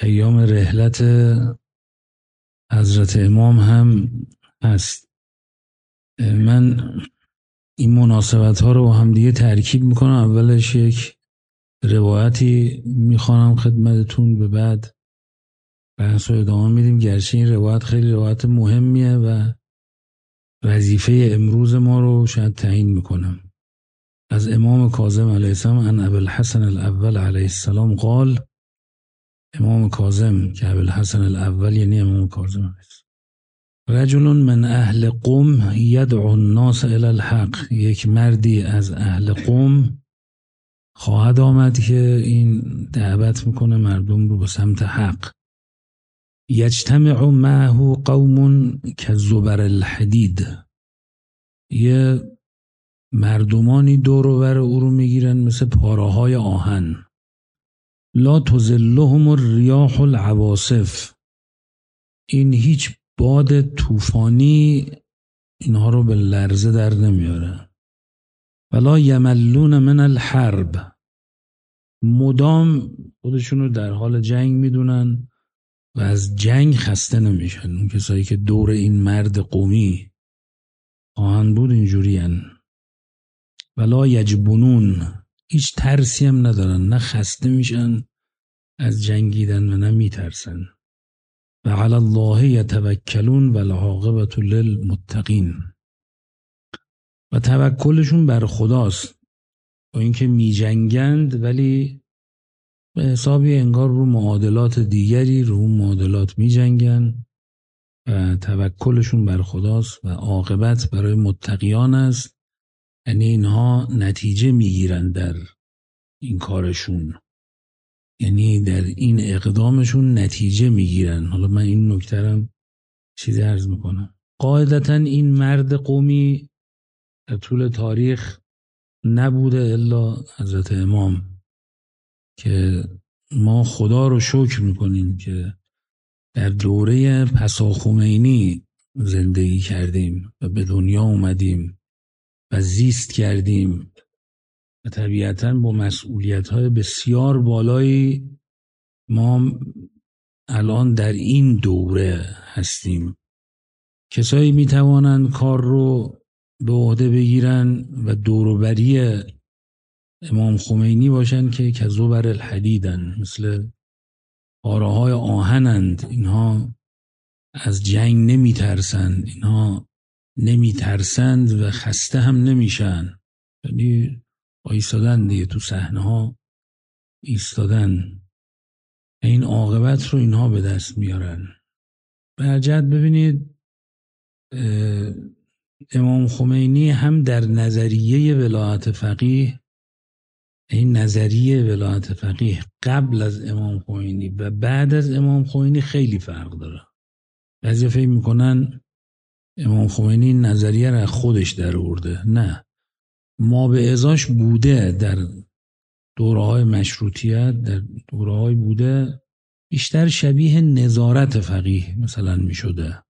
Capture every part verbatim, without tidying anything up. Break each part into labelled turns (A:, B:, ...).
A: ایام رحلت حضرت امام هم هست. من این مناسبت ها رو با هم دیگه ترکیب میکنم. اولش یک روایتی میخوانم خدمتتون، به بعد بحث رو ادامه میدیم، گرچه این روایت خیلی روایت مهمیه و وظیفه امروز ما رو شاید تعیین میکنم. از امام کاظم علیه السلام ان ابوالحسن الاول علیه السلام قال، امام کاظم که ابوالحسن الاول یعنی امام کاظم علیه السلام، رجل من اهل قم یدعو الناس الی الحق، یک مردی از اهل قم خواهد آمد که این دعوت میکنه مردم رو به سمت حق. یجتمع معه قوم کالزبر الحدید، یه مردمانی دور و بر او رو میگیرن مثل پاره‌های آهن. لا تظلهم الریاح العواصف، این هیچ باد طوفانی اینها رو به لرزه در نمیاره. ولا یملون من الحرب، مدام خودشون رو در حال جنگ میدونن و از جنگ خسته نمیشن. اون کسایی که دور این مرد قومی خواهند بود اینجوری هن. ولا یجبنون، هیچ ترسی هم ندارن، نه خسته میشن از جنگیدن و نه میترسن. و علی الله یتوکلون والعاقبة للمتقین، و توکلشون بر خداست، با اینکه می جنگند ولی به حسابی انگار رو معادلات دیگری رو معادلات می جنگن و توکلشون بر خداست و عاقبت برای متقیان است. یعنی اینها نتیجه می گیرن در این کارشون، یعنی در این اقدامشون نتیجه می گیرن. حالا من این نکته رو چیزی عرض میکنم. قاعدتا این مرد قومی در طول تاریخ نبوده الا حضرت امام، که ما خدا رو شکر میکنیم که در دوره پساخمینی زندگی کردیم و به دنیا اومدیم و زیست کردیم و طبیعتاً با مسئولیت‌های بسیار بالایی ما الان در این دوره هستیم. کسایی میتوانند کار رو به عهده بگیرن و دوروبری امام خمینی باشن که کزبر الحدیدن، مثل پاره‌های آهنند. اینها از جنگ نمیترسند، اینها نمیترسند و خسته هم نمیشن، یعنی ایستادن دیگه، تو صحنه ها ایستادن، این عاقبت رو اینها به دست میارن. برجت ببینید امام خمینی هم در نظریه ولایت فقیه، این نظریه ولایت فقیه قبل از امام خمینی و بعد از امام خمینی خیلی فرق داره. بعضی فکر میکنن امام خمینی این نظریه را خودش در آورده، نه، ما به ازاش بوده. در دوره‌های مشروطیت، در دوره‌های بوده، بیشتر شبیه نظارت فقیه مثلا میشده،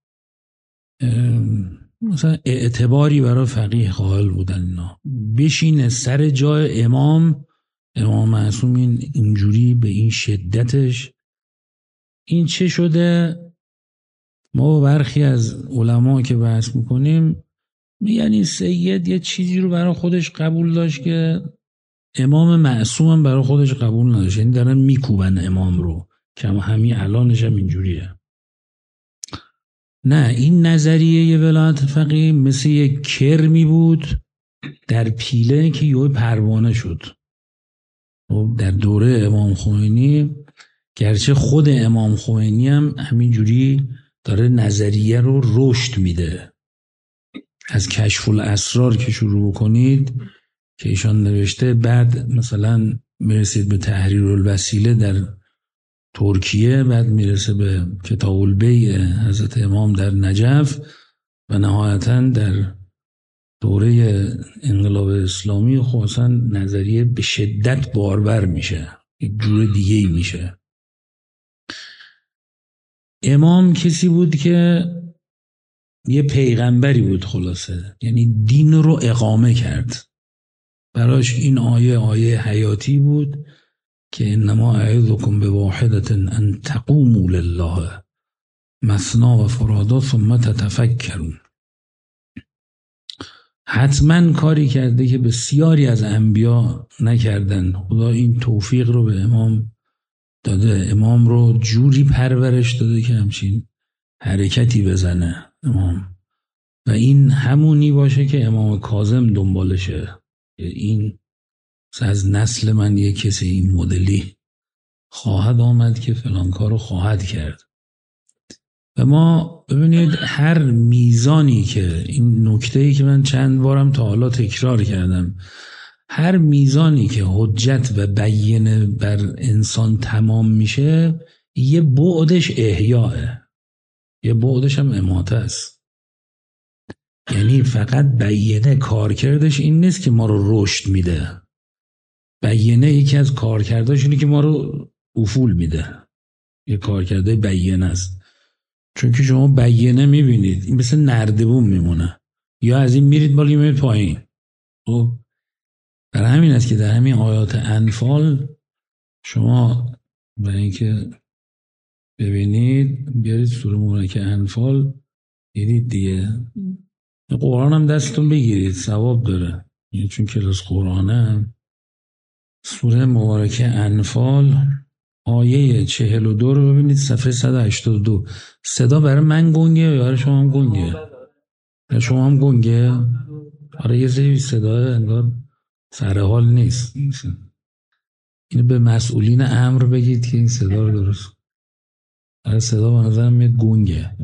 A: مثلا اعتباری برای فقیه قائل بودن اینا، بشینه سر جای امام. امام معصوم این اینجوری به این شدتش، این چه شده؟ ما با برخی از علما که بحث میکنیم یعنی سید یه چیزی رو برای خودش قبول داشت که امام معصوم هم برای خودش قبول نداشت، یعنی دارن میکوبن امام رو، که همین الانش هم اینجوریه. نه، این نظریه ولایت فقیه مثل یک کرمی بود در پیله که یه پروانه شد. در دوره امام خمینی گرچه خود امام خمینی هم همینجوری داره نظریه رو رشد میده. از کشف الاسرار که شروع کنید که ایشان نوشته، بعد مثلا میرسید به تحریر الوسیله در ترکیه، بعد میرسه به کتاب البیع حضرت امام در نجف و نهایتاً در دوره انقلاب اسلامی خصوصا نظریه به شدت باربر میشه، یک جور دیگه ای میشه. امام کسی بود که یه پیغمبری بود، خلاصه یعنی دین رو اقامه کرد. براش این آیه آیه حیاتی بود که انما اعظکم بواحدة ان تقوموا لله مثنا و فرادا ثم تتفکرون. حتما کاری کرده که بسیاری از انبیا نکردن. خدا این توفیق رو به امام داده، امام رو جوری پرورش داده که همچین حرکتی بزنه امام، و این همونی باشه که امام کاظم دنبالشه. این از نسل من یک کسی این مدلی خواهد آمد که فلان کارو خواهد کرد. و ما ببینید هر میزانی که این نکته‌ای که من چند بارم تا حالا تکرار کردم، هر میزانی که حجت و بیینه بر انسان تمام میشه، یه بعدش احیاه، یه بعدش هم اماته است. یعنی فقط بیینه کارکردش این نیست که ما رو رشد میده، بیینه یکی از کارکرداش اینه که ما رو افول میده. یه کارکرده بیینه است. چون که شما بیینه میبینید این مثل نردبون میمونه، یا از این میرید بالا میرید پایین. خب برای همین است که در همین آیات انفال شما برای اینکه ببینید، بیارید سوره مبارکه انفال دیدید دیگه، قرآن هم دستتون بگیرید، ثواب داره، یعنی چون کلاس قرآنه. سوره مبارکه انفال آیه چهل و دو رو ببینید، صفحه صد و هشتاد و دو. صدا برای من گنگه یا برای شما هم گنگه؟ برای شما هم گنگه؟ آره یه سری صدا انگار سر حال نیست. اینو به مسئولین امر بگید که این صدا رو درست. برای صدا به نظرم میاد گنگه.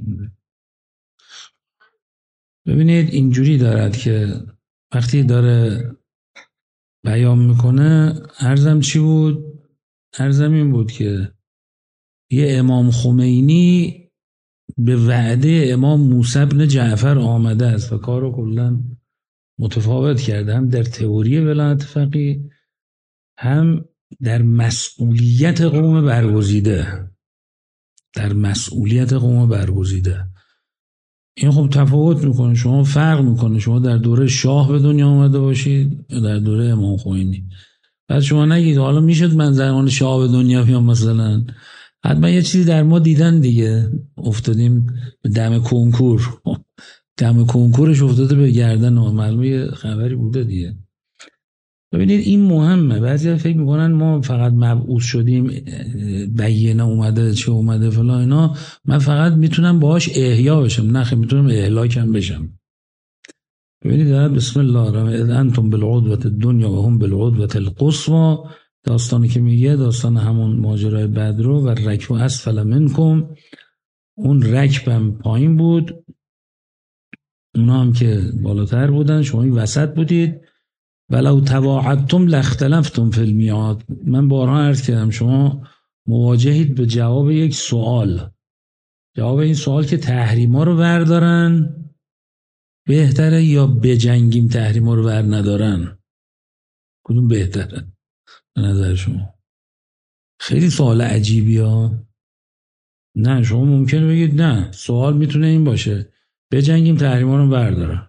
A: ببینید اینجوری دارد که وقتی داره بیان میکنه، عرضم چی بود؟ عرضم این بود که یه امام خمینی به وعده امام موسی بن جعفر آمده است و کار رو کلا متفاوت کرده، هم در تئوری ولایت فقیه، هم در مسئولیت قوم برگزیده، در مسئولیت قوم برگزیده. این خب تفاوت میکنه، شما فرق میکنه شما در دوره شاه به دنیا آمده باشید یا در دوره امام خمینی. بعد شما نگید حالا میشد من زمان شاه به دنیا بیام مثلا، حتما یه چیزی در ما دیدن دیگه، افتادیم به دم کنکور، دم کنکورش افتاده به گردن و معلومه یه خبری بوده دیگه. ببینید این مهمه. بعضی فکر میکنن ما فقط مبعوث شدیم بیینه اومده چه اومده فلان اینا، من فقط میتونم باهاش احیا بشم. نه خیلی میتونم اهلاکم بشم. ببینید دارد بسم الله الرحمن انتم بالعدوة الدنیا و هم بالعدوة القصوى، داستانی که میگه داستان همون ماجرای بدر و رکب اسفل منکم. اون رکبم پایین بود، اونا هم که بالاتر بودن، شما این وسط بودید. ولو تواعدتم لاختلفتم فی المیعاد. من بارها عرض کردم شما مواجهید به جواب یک سوال، جواب این سوال که تحریما رو بردارن بهتره یا بجنگیم تحریما رو بر ندارن، کدوم بهتره به نظر شما؟ خیلی سوال عجیبی ها. نه شما ممکنه بگید نه، سوال میتونه این باشه بجنگیم تحریما رو بردارن،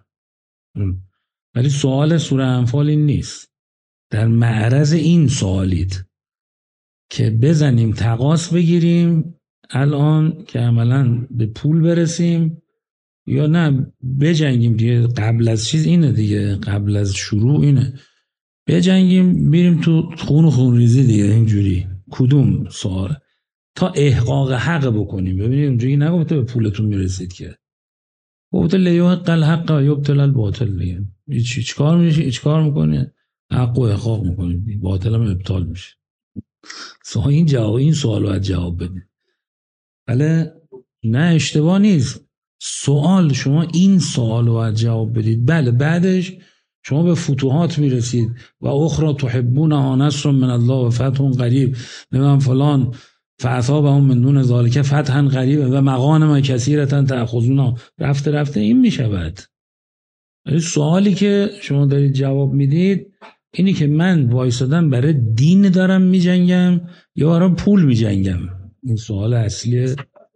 A: ولی سوال سوره انفال این نیست. در معرض این سوالید که بزنیم تقاص بگیریم الان که عملا به پول برسیم، یا نه بجنگیم دیگه. قبل از چیز اینه دیگه، قبل از شروع اینه بجنگیم بریم تو خون و خون ریزی دیگه. اینجوری کدوم سوال تا احقاق حق بکنیم. ببینید اونجوری نگفته به پولتون میرسید که، گفته لیحق الحق و یبطل الباطل دیگه. چی کار میشه؟ چی کار میکنه؟ حق و احقاق میکنه، باطل هم ابطال میشه. سوال این جواب این سوال باید جواب بدید. بله نه اشتباه نیست سوال، شما این سوال رو باید جواب بدید. بله بعدش شما به فتوحات میرسید و اخرى تحبونها نصر من الله و فتح قریب، نمیم فلان فاصابهم من دون ذلک فتحا قریبا و مغانم کثیرة تأخذونها، رفته رفته این میشود. ولی سوالی که شما دارید جواب میدید اینی که من وایسادم برای دین دارم میجنگم یا برای پول میجنگم. این سوال اصلیه.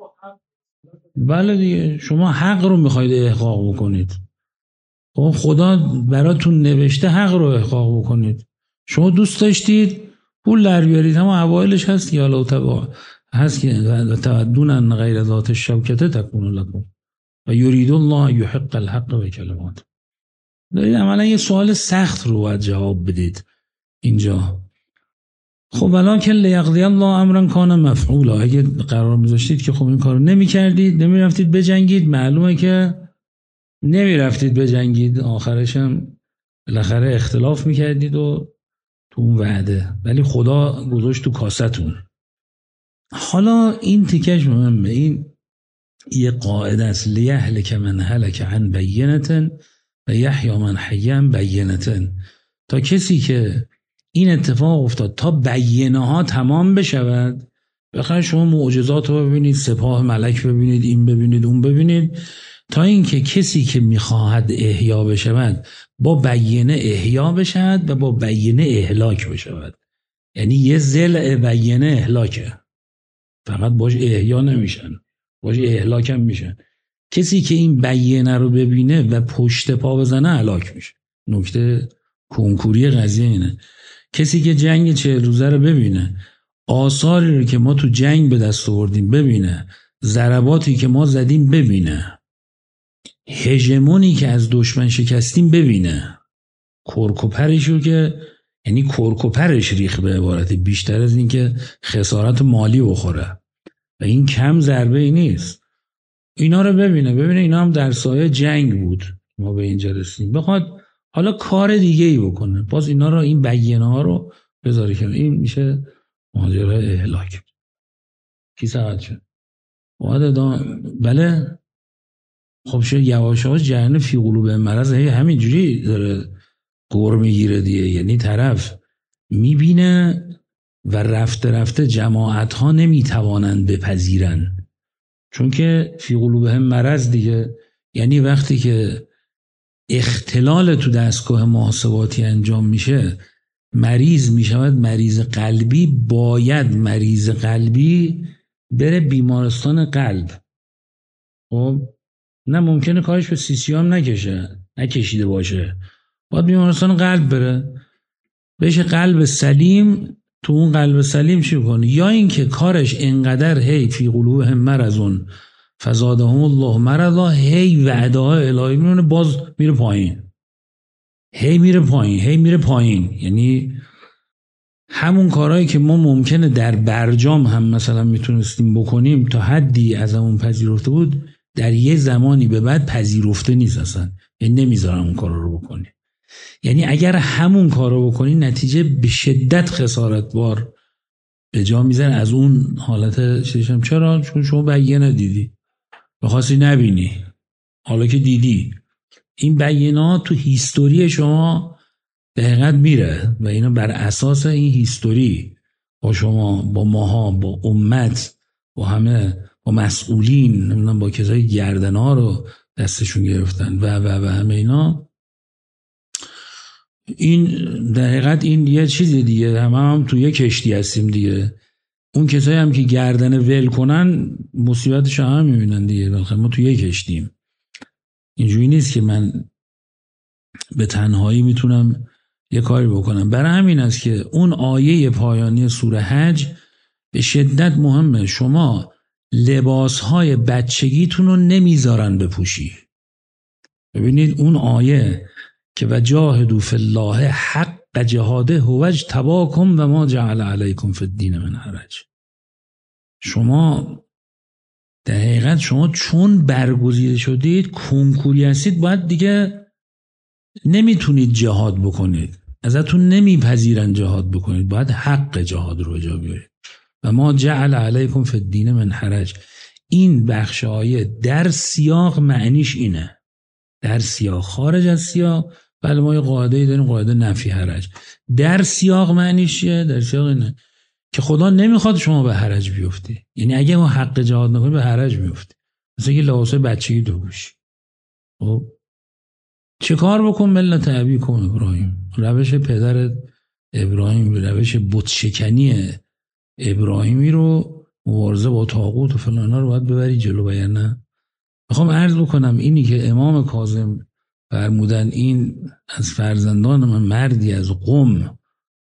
A: بله دیگه شما حق رو میخواید احقاق بکنید، خدا براتون نوشته حق رو احقاق بکنید. شما دوست داشتید پول در بیارید، هم اوایلش هست یا لو تبع هست که تودون غیر ذات الشوکته تکون لکم و یرید الله یحق الحق و کلمات. دارید عملا یه سوال سخت رو باید جواب بدید اینجا. خب ولکن لیقضی الله امرا کان مفعولا، اگه قرار میذاشتید که خب این کارو نمیکردید، نمیرفتید بجنگید، معلومه که نمیرفتید بجنگید، آخرش هم بالاخره اختلاف میکردید و تو اون وعده، ولی خدا گذاشت تو کاستون. حالا این تیکش مهمه، این یه قاعده است، لیهلک من هلک عن بینة و یحیی من حی عن بینة، تا کسی که این اتفاق افتاد تا بینه ها تمام بشود. بخیر شما معجزات رو ببینید، سپاه ملک ببینید، این ببینید اون ببینید، تا اینکه کسی که میخواهد احیا بشود با بینه احیا بشود و با بینه اهلاک بشود. یعنی یه ضلع بینه اهلاکه، فقط باش احیا نمیشن، باش اهلاک هم میشن. کسی که این بینه رو ببینه و پشت پا بزنه هلاک میشه. نکته کنکوری قضیه اینه، کسی که جنگ چهل روزه رو ببینه، آثاری رو که ما تو جنگ به دست آوردیم ببینه، ضرباتی که ما زدیم ببینه، هژمونی که از دشمن شکستیم ببینه، کرکوپرش رو که یعنی کرکوپرش ریخ به عبارت بیشتر از این که خسارت مالی بخوره و این کم ضربه ای نیست، اینا رو ببینه ببینه اینا هم در سایه جنگ بود ما به اینجا رسیدیم، بخواد حالا کار دیگه ای بکنه، باز اینا رو این بیانه ها رو بذاری کنه، این میشه ماجرای اهلاک. کی ساعت شد؟ بله خب شد یواش یواش جهنم فی قلوب مرض همینجوری داره گور میگیره دیگه، یعنی طرف میبینه و رفته رفته جماعت ها نمیتوانند بپذیرن، چون که فی قلوب هم مرض دیگه، یعنی وقتی که اختلال تو دستگاه محاسباتی انجام میشه، مریض میشود مریض قلبی، باید مریض قلبی بره بیمارستان قلب. خب نه ممکنه کارش به سی سی هم نکشه نکشیده باشه، باید بیمارستان قلب بره بشه قلب سلیم. تو اون قلب سلیم چی کنه؟ یا اینکه کارش انقدر هی فی قلوبهم مرضون فزادهم الله مرضا، هی وعده های الهی میونه باز میره پایین، هی میره پایین هی میره پایین یعنی همون کارهایی که ما ممکنه در برجام هم مثلا میتونستیم بکنیم تا حدی از همون پذیرفته بود، در یه زمانی به بعد پذیرفته نیست اصلا، یعنی نمیذارم اون کارا رو بکنی. یعنی اگر همون کارو بکنی نتیجه به شدت خسارتبار به جا میزنه از اون حالت چیزشم. چرا؟ چون شما بیانه دیدی بخواستی نبینی، حالا که دیدی این بیانات تو هیستوری شما دقیقت میره و اینا بر اساس این هیستوری با شما با ماها با امت با همه با مسئولین نمیدونم با کسای گردنها رو دستشون گرفتن و و و همه اینا، این دقیقت این یه چیز دیگه، همه هم توی یه کشتی هستیم دیگه. اون کسایی هم که گردن ول کنن مصیبتش هم میبینن دیگه، بالاخره ما توی یه کشتیم. اینجوری نیست که من به تنهایی میتونم یه کاری بکنم. برای همین است که اون آیه پایانی سوره حج به شدت مهمه. شما لباسهای بچگیتون رو نمیذارن بپوشی. ببینید اون آیه که و جاهدوا فی الله حق جهاده هو اجتباکم و ما جعل علیکم فی الدین من حرج. شما در حقیقت شما چون برگزیده شدید کنکوری هستید، باید دیگه نمیتونید جهاد بکنید، ازتون نمیپذیرن جهاد بکنید، باید حق جهاد رو جا بیارید. و ما جعل علیکم فی الدین من حرج، این بخش آیه در سیاق معنیش اینه، در سیاق. خارج از سیاق بله ما یه قاعده‌ای داریم، قاعده نفی حرج. در سیاق معنیش چیه؟ در سیاق اینه که خدا نمیخواد شما به حرج بیفتی، یعنی اگه ما حق جهاد نکنیم به حرج میفتی، مثل که لباسای بچگی تو پوشی. خب چه کار بکن؟ ملت ابیکم ابراهیم، روش پدر ابراهیم، روش بت شکنی ابراهیمی رو، مبارزه با طاغوت و فلانا رو باید ببری جلو. بیان میخوام عرض بکنم اینی که امام کاظم فرمودن این از فرزندان من مردی از قم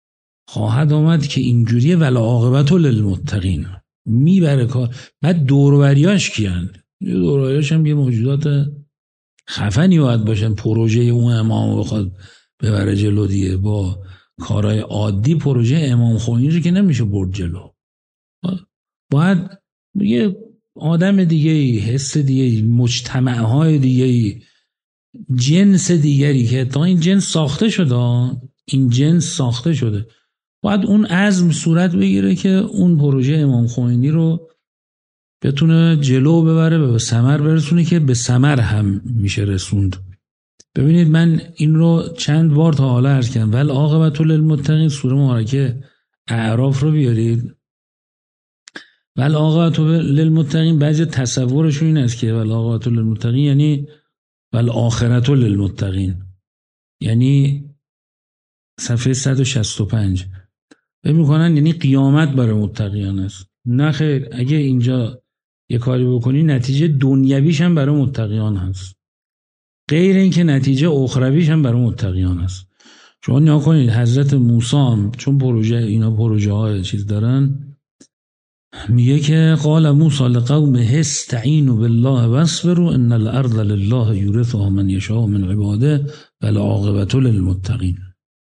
A: خواهد آمد که اینجوریه ولا عاقبت للمتقین، میبره کار. بعد دوروبریاش کیان؟ دوروبریاش هم یه موجودات خفنی باید باشن. پروژه اون امام بخواد ببره جلو دیگه، با کارهای عادی پروژه امام خمینی رو که نمیشه برد جلو. باید یه آدم دیگه، حس دیگه، مجتمعهای دیگه، جنس دیگری که تا این جنس ساخته شده، این جنس ساخته شده، باید اون عزم صورت بگیره که اون پروژه امام خمینی رو بتونه جلو ببره و به ثمر برسونه که به ثمر هم میشه رسوند. ببینید من این رو چند بار تا حالا عرض کردم، ول عاقبت للمتقین، سوره مبارکه اعراف رو بیارید. ول عاقبت للمتقین بعضی تصورشون این است که ول عاقبت للمتقین یعنی ول آخرت للمتقین، یعنی صفحه صد و شصت و پنج فکر می‌کنن یعنی قیامت برای متقیان است. نه خیر، اگه اینجا یه کاری بکنی نتیجه دنیویش هم برای متقیان هست، غیر اینکه نتیجه اخرویش هم برای متقیان هست. شما نیا کنید حضرت موسی هم چون پروژه اینا پروژه های چیز دارن، میگه که قال موسی لقومه استعینوا بالله واصبروا ان الارض لله یورثها من یشاء من عباده والعاقبة للمتقین.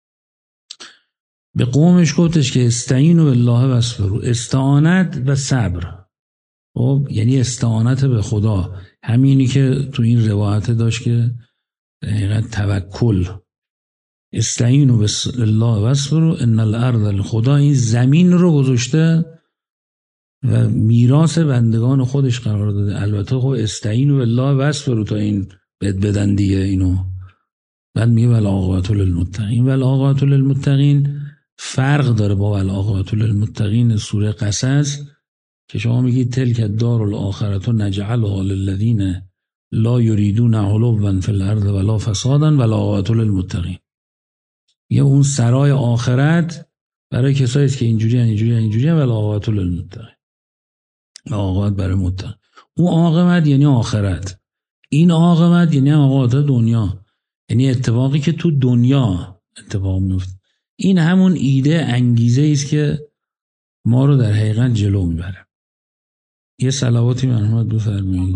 A: به قومش گفتش که استعینوا بالله واصبروا، استعانت و صبر، خب یعنی استعانت به خدا، همینی که تو این روایت داشت که دقیقا توکل. استعینوا بالله واصبروا ان الارض، خدا این زمین رو گذاشته و میراث بندگان خودش قرار داده. البته خب استعینوا بالله واصبروا تا این بد بدن دیگه اینو. بعد میگه والعاقبة للمتقین. والعاقبة للمتقین فرق داره با والعاقبة للمتقین سوره قصص که شما میگید تلک الدار الاخرة نجعلها للذین لا یریدون علوا فی الارض ولا فسادا والعاقبة للمتقین. یه اون سرای آخرت برای کسایی است که اینجوری اینجوری اینجوری والعاقبة للمتقین، عاقبت برای متقین. اون عاقبت یعنی آخرت، این عاقبت یعنی عاقبت دنیا، یعنی اتفاقی که تو دنیا اتفاق میفته. این همون ایده انگیزه است که ما رو در حقیقت جلو میبره. یه صلواتی مرحمت بفرمایید.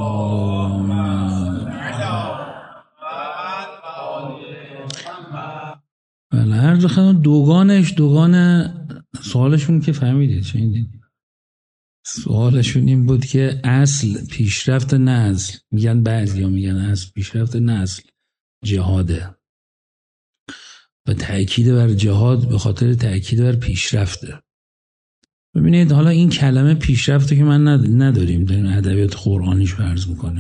A: بله هر دو دوگانش دوگان سوالشون که فهمیدید چه این سوالشون این بود که اصل پیشرفت نسل، میگن بعضی ها میگن اصل پیشرفت نسل جهاده و تأکید بر جهاد به خاطر تأکید بر پیشرفته. ببینید حالا این کلمه پیشرفته که من نداریم در ادبیات قرآنیش فرض میکنیم.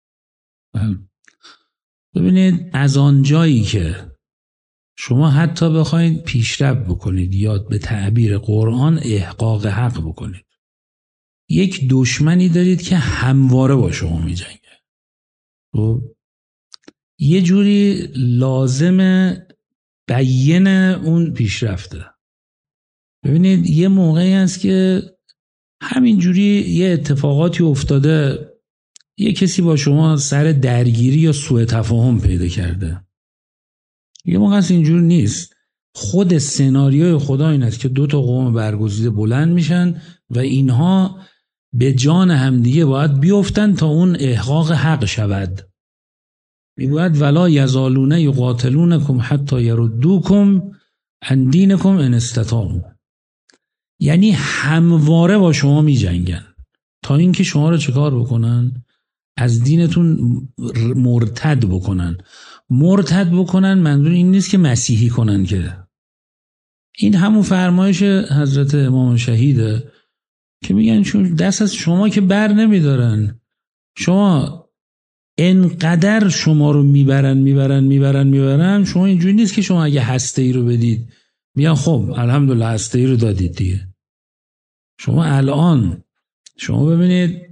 A: ببینید از آن جایی که شما حتی بخواید پیشرفت بکنید یا به تعبیر قرآن احقاق حق بکنید، یک دشمنی دارید که همواره با شما می جنگه. خب یه جوری لازمه بیان اون پیشرفته. ببینید یه موقعی هست که همین جوری یه اتفاقاتی افتاده، یه کسی با شما سر درگیری یا سوء تفاهم پیدا کرده. یه موقع هست اینجور نیست. خود سناریوی خدا این است که دو تا قوم برگزیده بلند میشن و اینها به جان همدیگه باید بیفتن تا اون احقاق حق شود. میگوید ولا یزالون یقاتلونکم حتی یردوکم عن دینکم ان استطاعوا، یعنی همواره با شما می جنگن تا اینکه شما رو چیکار بکنن؟ از دینتون مرتد بکنن. مرتد بکنن منظور این نیست که مسیحی کنن، که این همون فرمایش حضرت امام شهیده که میگن چون دست از شما که بر نمیدارن، شما انقدر شما رو میبرن میبرن میبرن میبرن شما اینجوری نیست که شما اگه هسته ای رو بدید میگن خب الحمدلله هسته ای رو دادید دیگه. شما الان شما ببینید،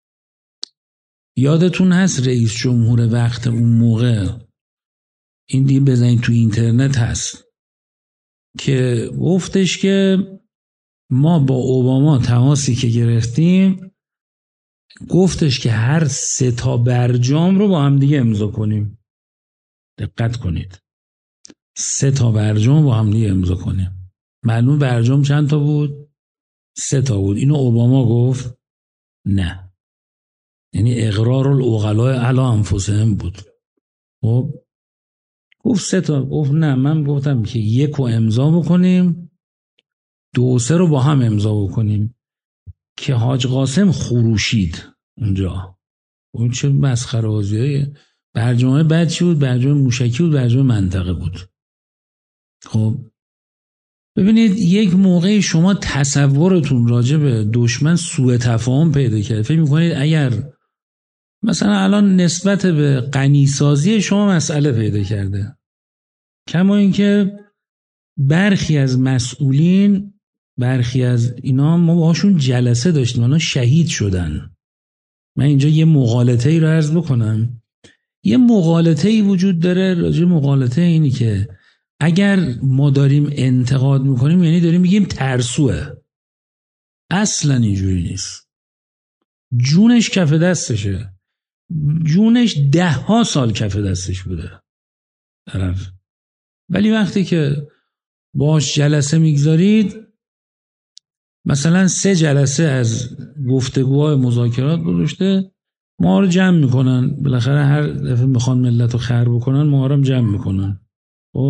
A: یادتون هست رئیس جمهور وقت اون موقع، این دیگه بزنید تو اینترنت هست، که گفتش که ما با اوباما تماسی که گرفتیم، گفتش که هر سه تا برجام رو با هم دیگه امضا کنیم. دقت کنید، سه تا برجام با هم دیگه امضا کنیم. معلوم برجام چند تا بود؟ سه تا بود. اینو اوباما گفت؟ نه. یعنی اقرار العقلاء علی انفسهم بود. خب گفت سه تا. گفت نه، من گفتم که یک رو امضا بکنیم، دو و سه رو با هم امضا بکنیم، که حاج قاسم خروشید اونجا. اون چه مسخره بازیه. برجام بعد چی بود؟ برجام موشکی بود، برجام منطقه بود. خب ببینید، یک موقعی شما تصورتون راجع به دشمن سوء تفاهم پیدا کرد، فکر می‌کنید اگر مثلا الان نسبت به غنیسازی شما مسئله پیدا کرده، کما اینکه برخی از مسئولین، برخی از اینا ما باهاشون جلسه داشتیم، اونا شهید شدن. من اینجا یه مغالطه ای رو عرض بکنم. یه مغالطه ای وجود داره، راجع مغالطه اینی که اگر ما داریم انتقاد میکنیم یعنی داریم میگیم ترسوه. اصلا اینجوری نیست. جونش کف دستشه، جونش ده ها سال کف دستش بوده طرف، ولی وقتی که باش جلسه میگذارید، مثلا سه جلسه از گفتگوهای مذاکرات گذاشته، ما رو جمع میکنن، بالاخره هر دفعه میخوان ملت رو خر بکنن ما رو جمع میکنن. خب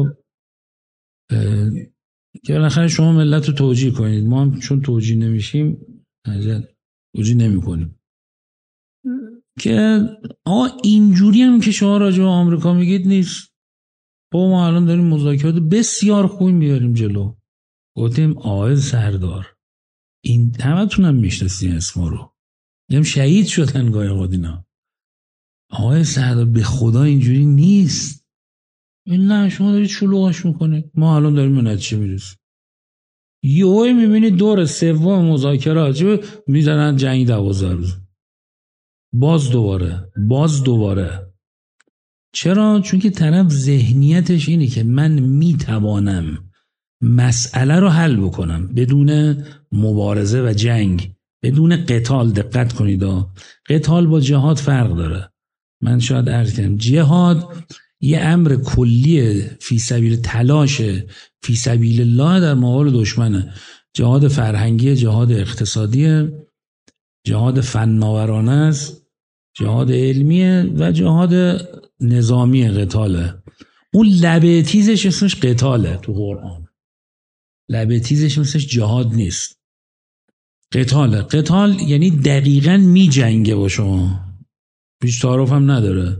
A: که بالاخره شما ملت رو توجیه کنید، ما هم چون توجیه نمیشیم توجیه نمی کنیم. که آقا اینجوری هم که شما راجع به آمریکا میگید نیست. با ما الان داریم مذاکرات بسیار خوبی میاریم جلو. گفتیم آقای سردار، این همه تونم میشناسین اسما رو، هم شهید شدن گاهی اوقات اینا. آقای سردار به خدا اینجوری نیست. این نه، شما دارید شلوغش میکنید، ما الان داریم به نتیجه میرسیم. یهو میبینید دور سوم مذاکرات میزنن جنگ دوازده روز، باز دوباره باز دوباره. چرا؟ چون که طرف ذهنیتش اینه که من میتوانم مسئله رو حل بکنم بدون مبارزه و جنگ، بدون قتال. دقت کنید، قتال با جهاد فرق داره. من شاید عرض کنم جهاد یه امر کلیه، فی سبیل تلاشه، فی سبیل الله در مقابل دشمنه. جهاد فرهنگی، جهاد اقتصادی، جهاد فناورانه است، جهاد علمیه و جهاد نظامی قتاله. اون لبه تیزش اسمش قتاله تو قرآن، لبه تیزش اسمش جهاد نیست، قتاله. قتال یعنی دقیقاً می جنگه با شما، پیش تعارف هم نداره.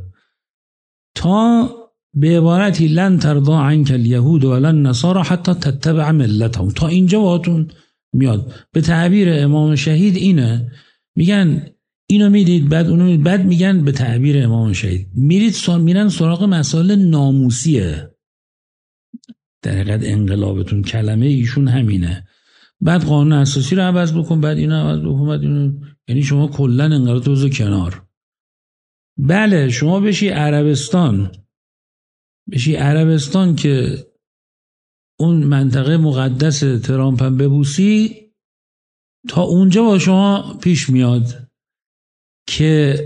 A: تا به عبارتی لن ترضى عنك اليهود ولا النصارى حتى تتبع ملتهم، تا اینجا باهاتون میاد. به تعبیر امام شهید اینه، میگن اینو میدید بعد اونو میدید، بعد میگن به تعبیر امام شهید میرید سر میرن سراغ مسائل ناموسیه. در حقیقت انقلابتون کلمه ایشون همینه. بعد قانون اساسی رو عوض بکن، بعد اینو عوض بکن، بعد اینو، یعنی شما کلا انقلاب تو بذار کنار. بله شما بشی عربستان، بشی عربستان که اون منطقه مقدس ترامپ هم ببوسی، تا اونجا با شما پیش میاد که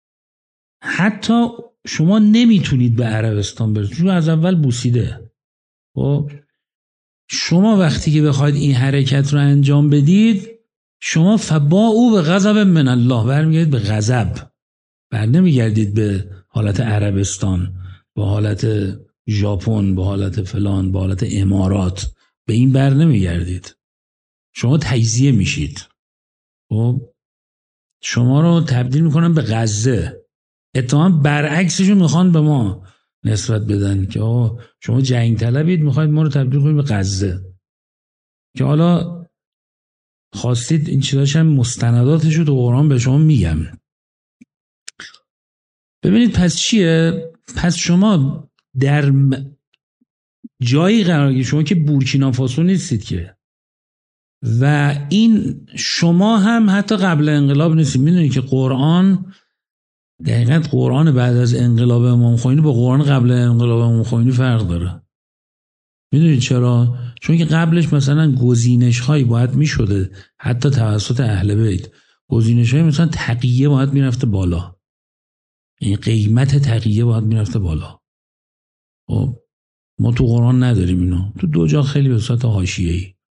A: حتی شما نمیتونید به عربستان برسید چون از اول بوسیده. خب شما وقتی که بخواید این حرکت رو انجام بدید، شما فبا او به غضب من الله، برمیگردید به غضب، بر نمیگردید به حالت عربستان، به حالت ژاپن، به حالت فلان، به حالت امارات، به این بر نمیگردید. شما تجزیه میشید. خب شما رو تبدیل میکنن به غزه. اتفاقا برعکسشو میخوان به ما نسبت بدن که آقا شما جنگ طلبید، میخواید ما رو تبدیل کنید به غزه. که حالا خواستید این چیزاش هم مستنداتشو تو قرآن به شما میگم. ببینید پس چیه؟ پس شما در جایی قرار گیرید، شما که بورکینافاسو نیستید که، و این شما هم حتی قبل انقلاب نیستید. میدونید که قرآن، دقیقاً قرآن بعد از انقلاب امام خمینی با قرآن قبل انقلاب امام خمینی فرق داره. میدونید چرا؟ چون که قبلش مثلا گزینش هایی باید میشده حتی توسط اهل بیت، گزینش های مثلا تقیه باید میرفته بالا، این قیمت تقیه باید میرفته بالا. خب ما تو قرآن نداریم اینو، تو دو جا خیلی به صورت حاشیه‌ای.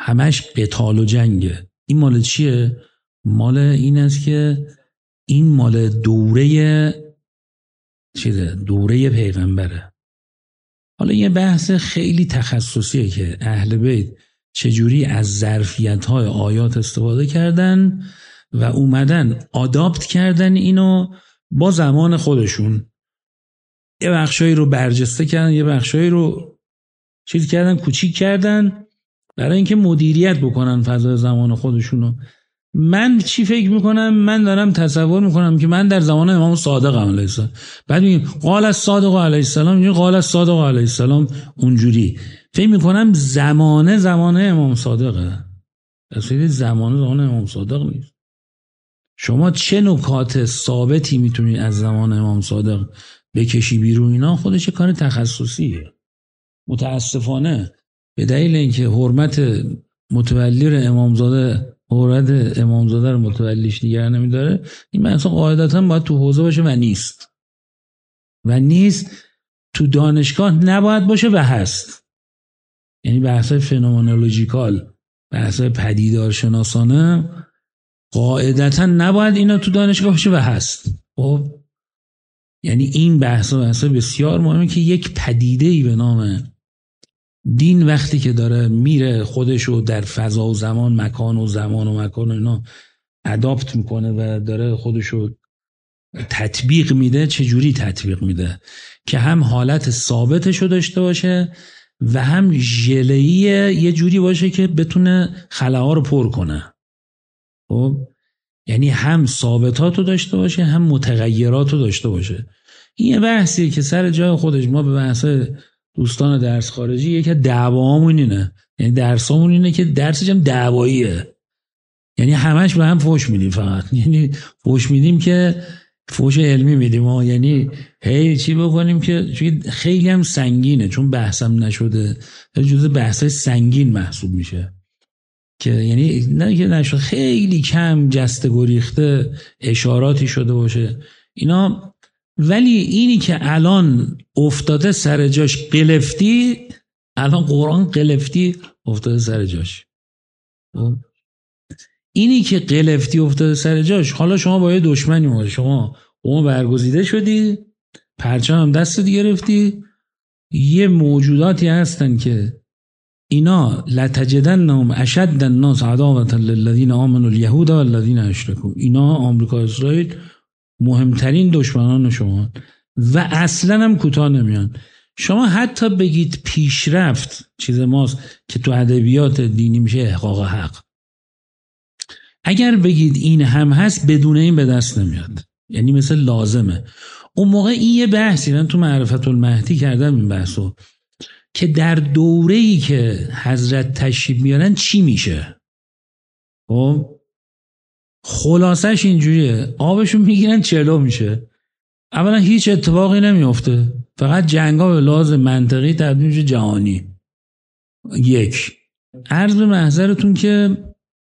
A: همش قتال و جنگه. این مال چیه؟ مال این است که این مال دوره چیزه، دوره پیغمبره. حالا یه بحث خیلی تخصصیه که اهل بیت چجوری از ظرفیت‌های آیات استفاده کردن و اومدن آداپت کردن اینو با زمان خودشون. یه بخشایی رو برجسته کردن، یه بخشایی رو چیز کردن، کوچیک کردن برای اینکه مدیریت بکنن فضای زمان خودشونو. من چی فکر میکنم؟ من دارم تصور میکنم که من در زمان امام صادق علیه السلام، بعد میگیم قال الصادق علیه السلام، اینجوری قال الصادق علیه السلام، اونجوری فکر میکنم زمانه زمانه امام صادقه. اصلا زمانه زمانه امام صادق نیست. شما چه نکات ثابتی میتونید از زمان امام صادق بکشی بیرون؟ اینا خودش کار تخصصیه. متاسفانه به دلیل اینکه حرمت متولی امامزاده حرمت امامزاده رو متولیش دیگر نمیداره، این مثلا قاعدتا باید تو حوزه باشه و نیست و نیست تو دانشگاه نباید باشه و هست. یعنی بحثای فنومنولوژیکال، بحثای پدیدارشناسانه قاعدتا نباید اینا تو دانشگاه باشه و هست. خب یعنی این بحثا بحثا بسیار مهمه که یک پدیده‌ای به نام دین وقتی که داره میره خودشو در فضا و زمان، مکان و زمان و مکان و اینا اداپت میکنه و داره خودشو تطبیق میده، چجوری تطبیق میده که هم حالت ثابتشو داشته باشه و هم ژله‌ای یه جوری باشه که بتونه خلاها رو پر کنه. خب یعنی هم ثابتاتو داشته باشه هم متغیراتو داشته باشه. این یه بحثیه که سر جای خودش ما به بحث دوستان درس خارجی یکی دعوامون اینه، یعنی درسامون اینه که درسش هم دعواییه، یعنی همش به هم فوش میدیم، فقط یعنی فوش میدیم که فوش علمی میدیم ها، یعنی هی چی بکنیم که خیلی هم سنگینه، چون بحثم نشده جزء بحثای سنگین محسوب میشه که یعنی نه که نشده، خیلی کم جسته گریخته اشاراتی شده باشه اینا. ولی اینی که الان افتاده سر جاش قلفتی، الان قرآن قلفتی افتاده سر جاش، اینی که قلفتی افتاده سر جاش. حالا شما با یه دشمنی اومدی، شما اون برگزیده شدی، پرچم هم دستت گرفتی، یه موجوداتی هستن که اینا لتجدنهم اشد الناس عداوة للذین آمنوا اليهود والذین اشرکوا، اینا آمریکا اسرائیل مهمترین دشمنان شما و اصلا هم کوتاه نمیان. شما حتی بگید پیشرفت چیز ماست که تو ادبیات دینی میشه احقاق حق، اگر بگید این هم هست بدون این به دست نمیاد، یعنی مثل لازمه. اون موقع این یه بحثی من تو معرفت المهدی کردم این بحثو که در دوره‌ای که حضرت تشریف میارن چی میشه. خب خلاصش اینجوریه، آبشون میگیرن چلو میشه. اولا هیچ اتفاقی نمیفته، فقط جنگا به لحاظ منطقی تبدیل میشه جهانی. یک عرض به محضرتون که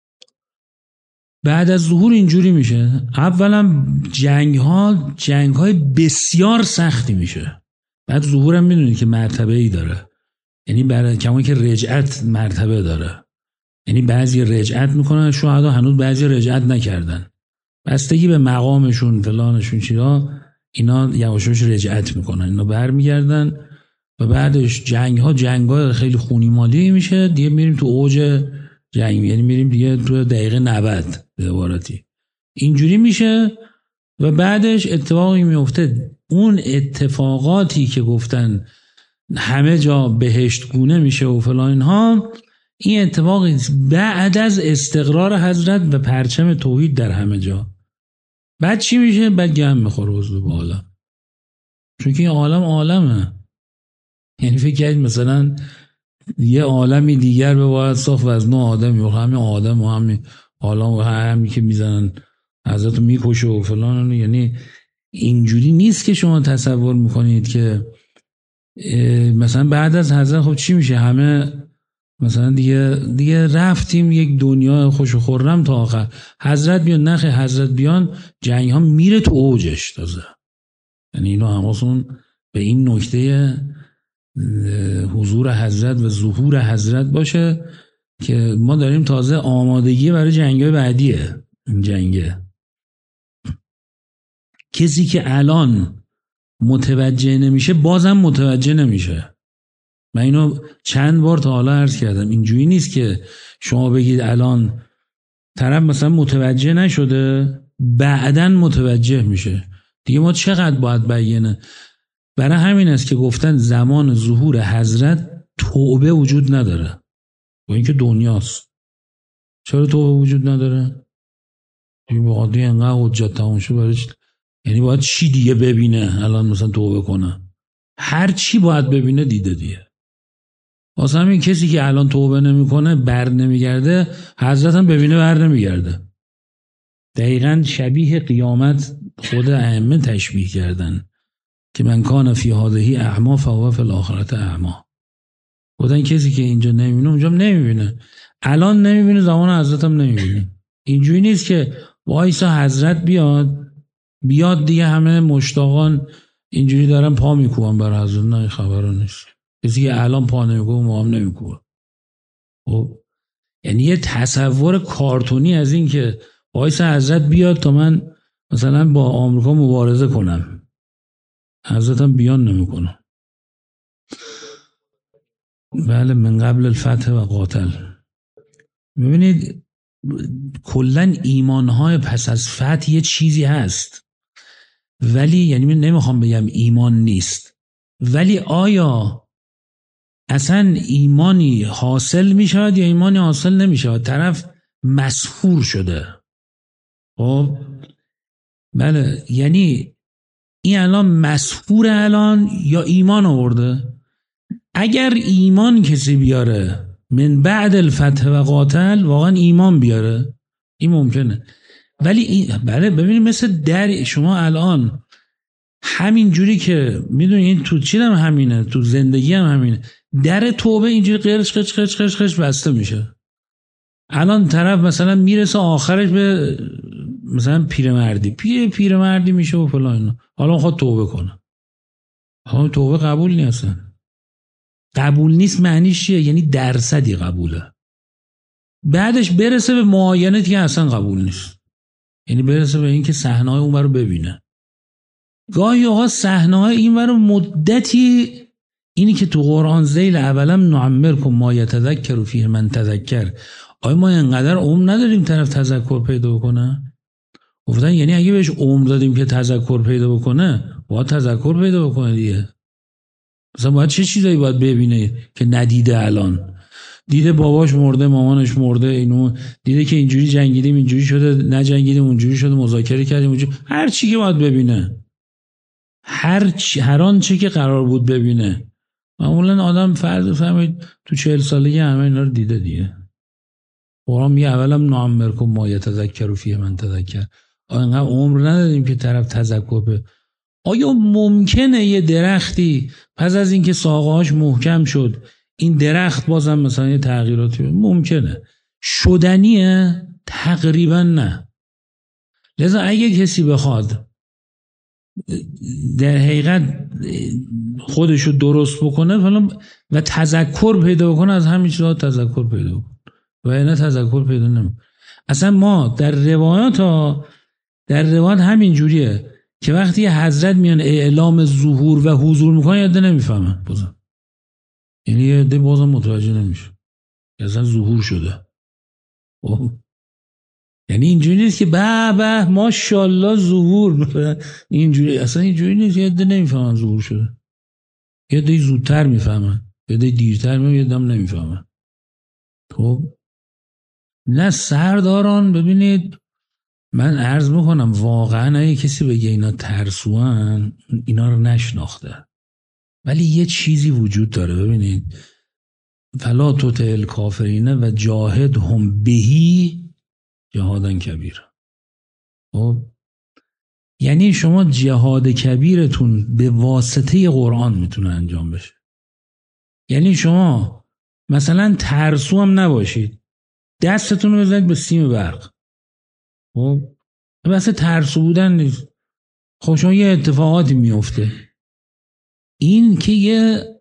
A: بعد از ظهور اینجوری میشه، اولا جنگ ها جنگ های بسیار سختی میشه. بعد ظهورم میدونید که مرتبه ای داره، یعنی برای کمایی که رجعت مرتبه داره، یعنی بعضی رجعت میکنن شهدا، هنوز بعضی رجعت نکردن، بستگی به مقامشون فلانشون چیزا، اینا یواشاش رجعت میکنن، اینا برمیگردن و بعدش جنگ ها جنگ ها خیلی خونی مالی میشه دیگه، میریم تو اوج جنگ، یعنی میریم دیگه تو دقیقه نود به عبارتی اینجوری میشه و بعدش اتفاقی میفته. اون اتفاقاتی که گفتن همه جا بهشت گونه میشه و فلان اینها، این اتفاقی بعد از استقرار حضرت و پرچم توحید در همه جا. بعد چی میشه؟ بعد گم میخوره حضور به عالم، چون که این عالم عالمه. یعنی فکر کنید مثلا یه عالمی دیگر به باید ساخت و از نوع آدمی و همین آدم و همین عالم و همی که میزنن حضرت رو میکشه و فلان. یعنی اینجوری نیست که شما تصور میکنید که مثلا بعد از حضرت خب چی میشه، همه مثلا دیگه دیگه رفتیم یک دنیا خوش و خرم تا آخر. حضرت بیان نخه، حضرت بیان جنگ ها میره تو اوجش تازه. یعنی اینو هماسون به این نکته حضور حضرت و ظهور حضرت باشه که ما داریم تازه آمادگی برای جنگ‌های بعدیه. این جنگه کسی که الان متوجه نمیشه بازم متوجه نمیشه. من اینو چند بار تا حالا عرض کردم. اینجوری نیست که شما بگید الان طرف مثلا متوجه نشده بعدن متوجه میشه. دیگه ما چقدر باید بیانه. برای همین است که گفتن زمان ظهور حضرت توبه وجود نداره و اینکه دنیاست. چرا توبه وجود نداره؟ این بقاطی انقدر حجت تمام شد برای چی؟ یعنی باید چی دیگه ببینه الان مثلا توبه کنه؟ هر چی باید ببینه دیده دیگه. واسه همین کسی که الان توبه نمیکنه بر نمیگرده، حضرت هم ببینه بر نمیگرده. دقیقاً شبیه قیامت خود ائمه تشبیه کردن که من کان فی هذه اعما فهو فی الاخرة اعما. گفتن کسی که اینجا نمیبینه اونجا نمیبینه. الان نمیبینه زمان حضرت هم نمیبینه. اینجوری نیست که وایسا حضرت بیاد بیاد دیگه همه مشتاقان اینجوری دارن پا میکوبن بر حضرت. نه خبرو نیست. کسی که الان پا نمیکوبه ما هم نمیکوبه. خب یعنی یه تصور کارتونی از این که وایسا حضرت بیاد تا من مثلا با آمریکا مبارزه کنم، حضرت هم بیان نمیکنه. بله من قبل الفتح و قاتل. ببینید کلن ایمانهای پس از فتح یه چیزی هست، ولی یعنی من نمیخوام بگم ایمان نیست، ولی آیا اصلا ایمانی حاصل میشود یا ایمانی حاصل نمیشود؟ طرف مسحور شده. خب بله یعنی این الان مسحور الان یا ایمان آورده؟ اگر ایمان کسی بیاره من بعد الفتح و قاتل واقعا ایمان بیاره این ممکنه، ولی این بله ببینید مثل در شما الان همین جوری که میدونید تو چی هم همینه، تو زندگی هم همینه، در توبه اینجوری قرش قش قش قش قش بسته میشه. الان طرف مثلا میرسه آخرش به مثلا پیرمردی پیر پیرمردی میشه و فلان، حالا خود توبه کنه. ها توبه قبول نیست. قبول نیست معنیش چیه؟ یعنی درصدی قبوله. بعدش برسه به معاینتی که اصلا قبول نیست. یعنی برسه به این که صحنه‌های اون رو ببینه. گاهی اوقات صحنه‌های این رو مدتی، اینی که تو قرآن ذیل اولم نعمرکم ما یتذکر فیه من تذکر، آیا ما اینقدر عمر نداریم طرف تذکر پیدا بکنه؟ گفتن یعنی اگه بهش عمر دادیم که تذکر پیدا بکنه باید تذکر پیدا بکنه دیگه. مثلا باید چه چیزایی باید ببینه که ندیده؟ الان دیده باباش مرده، مامانش مرده، اینو دیده که اینجوری جنگیدیم اینجوری شده، نجنگیدیم اونجوری شده، مذاکره کردیم اونجوری، هر چی که باید ببینه، هر چی هر آن چی که قرار بود ببینه. معمولا آدم فرض فهمید تو چهل سالگی همه اینا رو دیده دیگه. قرآن میگه اولم نعمرکم ما یتذکر فیه من تذکر. اینقدر عمر ندادیم که طرف تذکر به. آیا ممکنه یه درختی پس از اینکه ساقه‌هاش محکم شد این درخت بازم مثلا یه تغییراتی ممکنه؟ شدنیه؟ تقریبا نه. لذا اگه کسی بخواد در حقیقت خودشو درست بکنه و تذکر پیدا بکنه، از همین چیزها تذکر پیدا بکنه و اینا تذکر پیدا نمیکنه. اصلا ما در روایات ها در روایات همین جوریه که وقتی حضرت میان اعلام ظهور و حضور میکنه یاده نمیفهمن بازم، یعنی یاده بازم متوجه نمیشه اصلا ظهور شده. اوه. یعنی اینجوری نیست که به به ماشاءالله ظهور، اینجوری اصلا اینجوری نیست، یاده نمیفهمن ظهور شده. یاده زودتر میفهمن، یاده دیرتر میفهمن، یاده هم نمیفهمن. خب نه سرداران، ببینید من عرض میکنم واقعا اگه کسی بگه اینا ترسوان اینا رو نشناخته، ولی یه چیزی وجود داره. ببینید فلا تطع الکافرین و جاهدهم بهی جهادا کبیر. خب یعنی شما جهاد کبیرتون به واسطه قرآن میتونه انجام بشه. یعنی شما مثلا ترسو هم نباشید، دستتون رو بزنید به سیم برق. خب بس ترسو بودن نیست. خب شما یه اتفاقاتی میفته، این که یه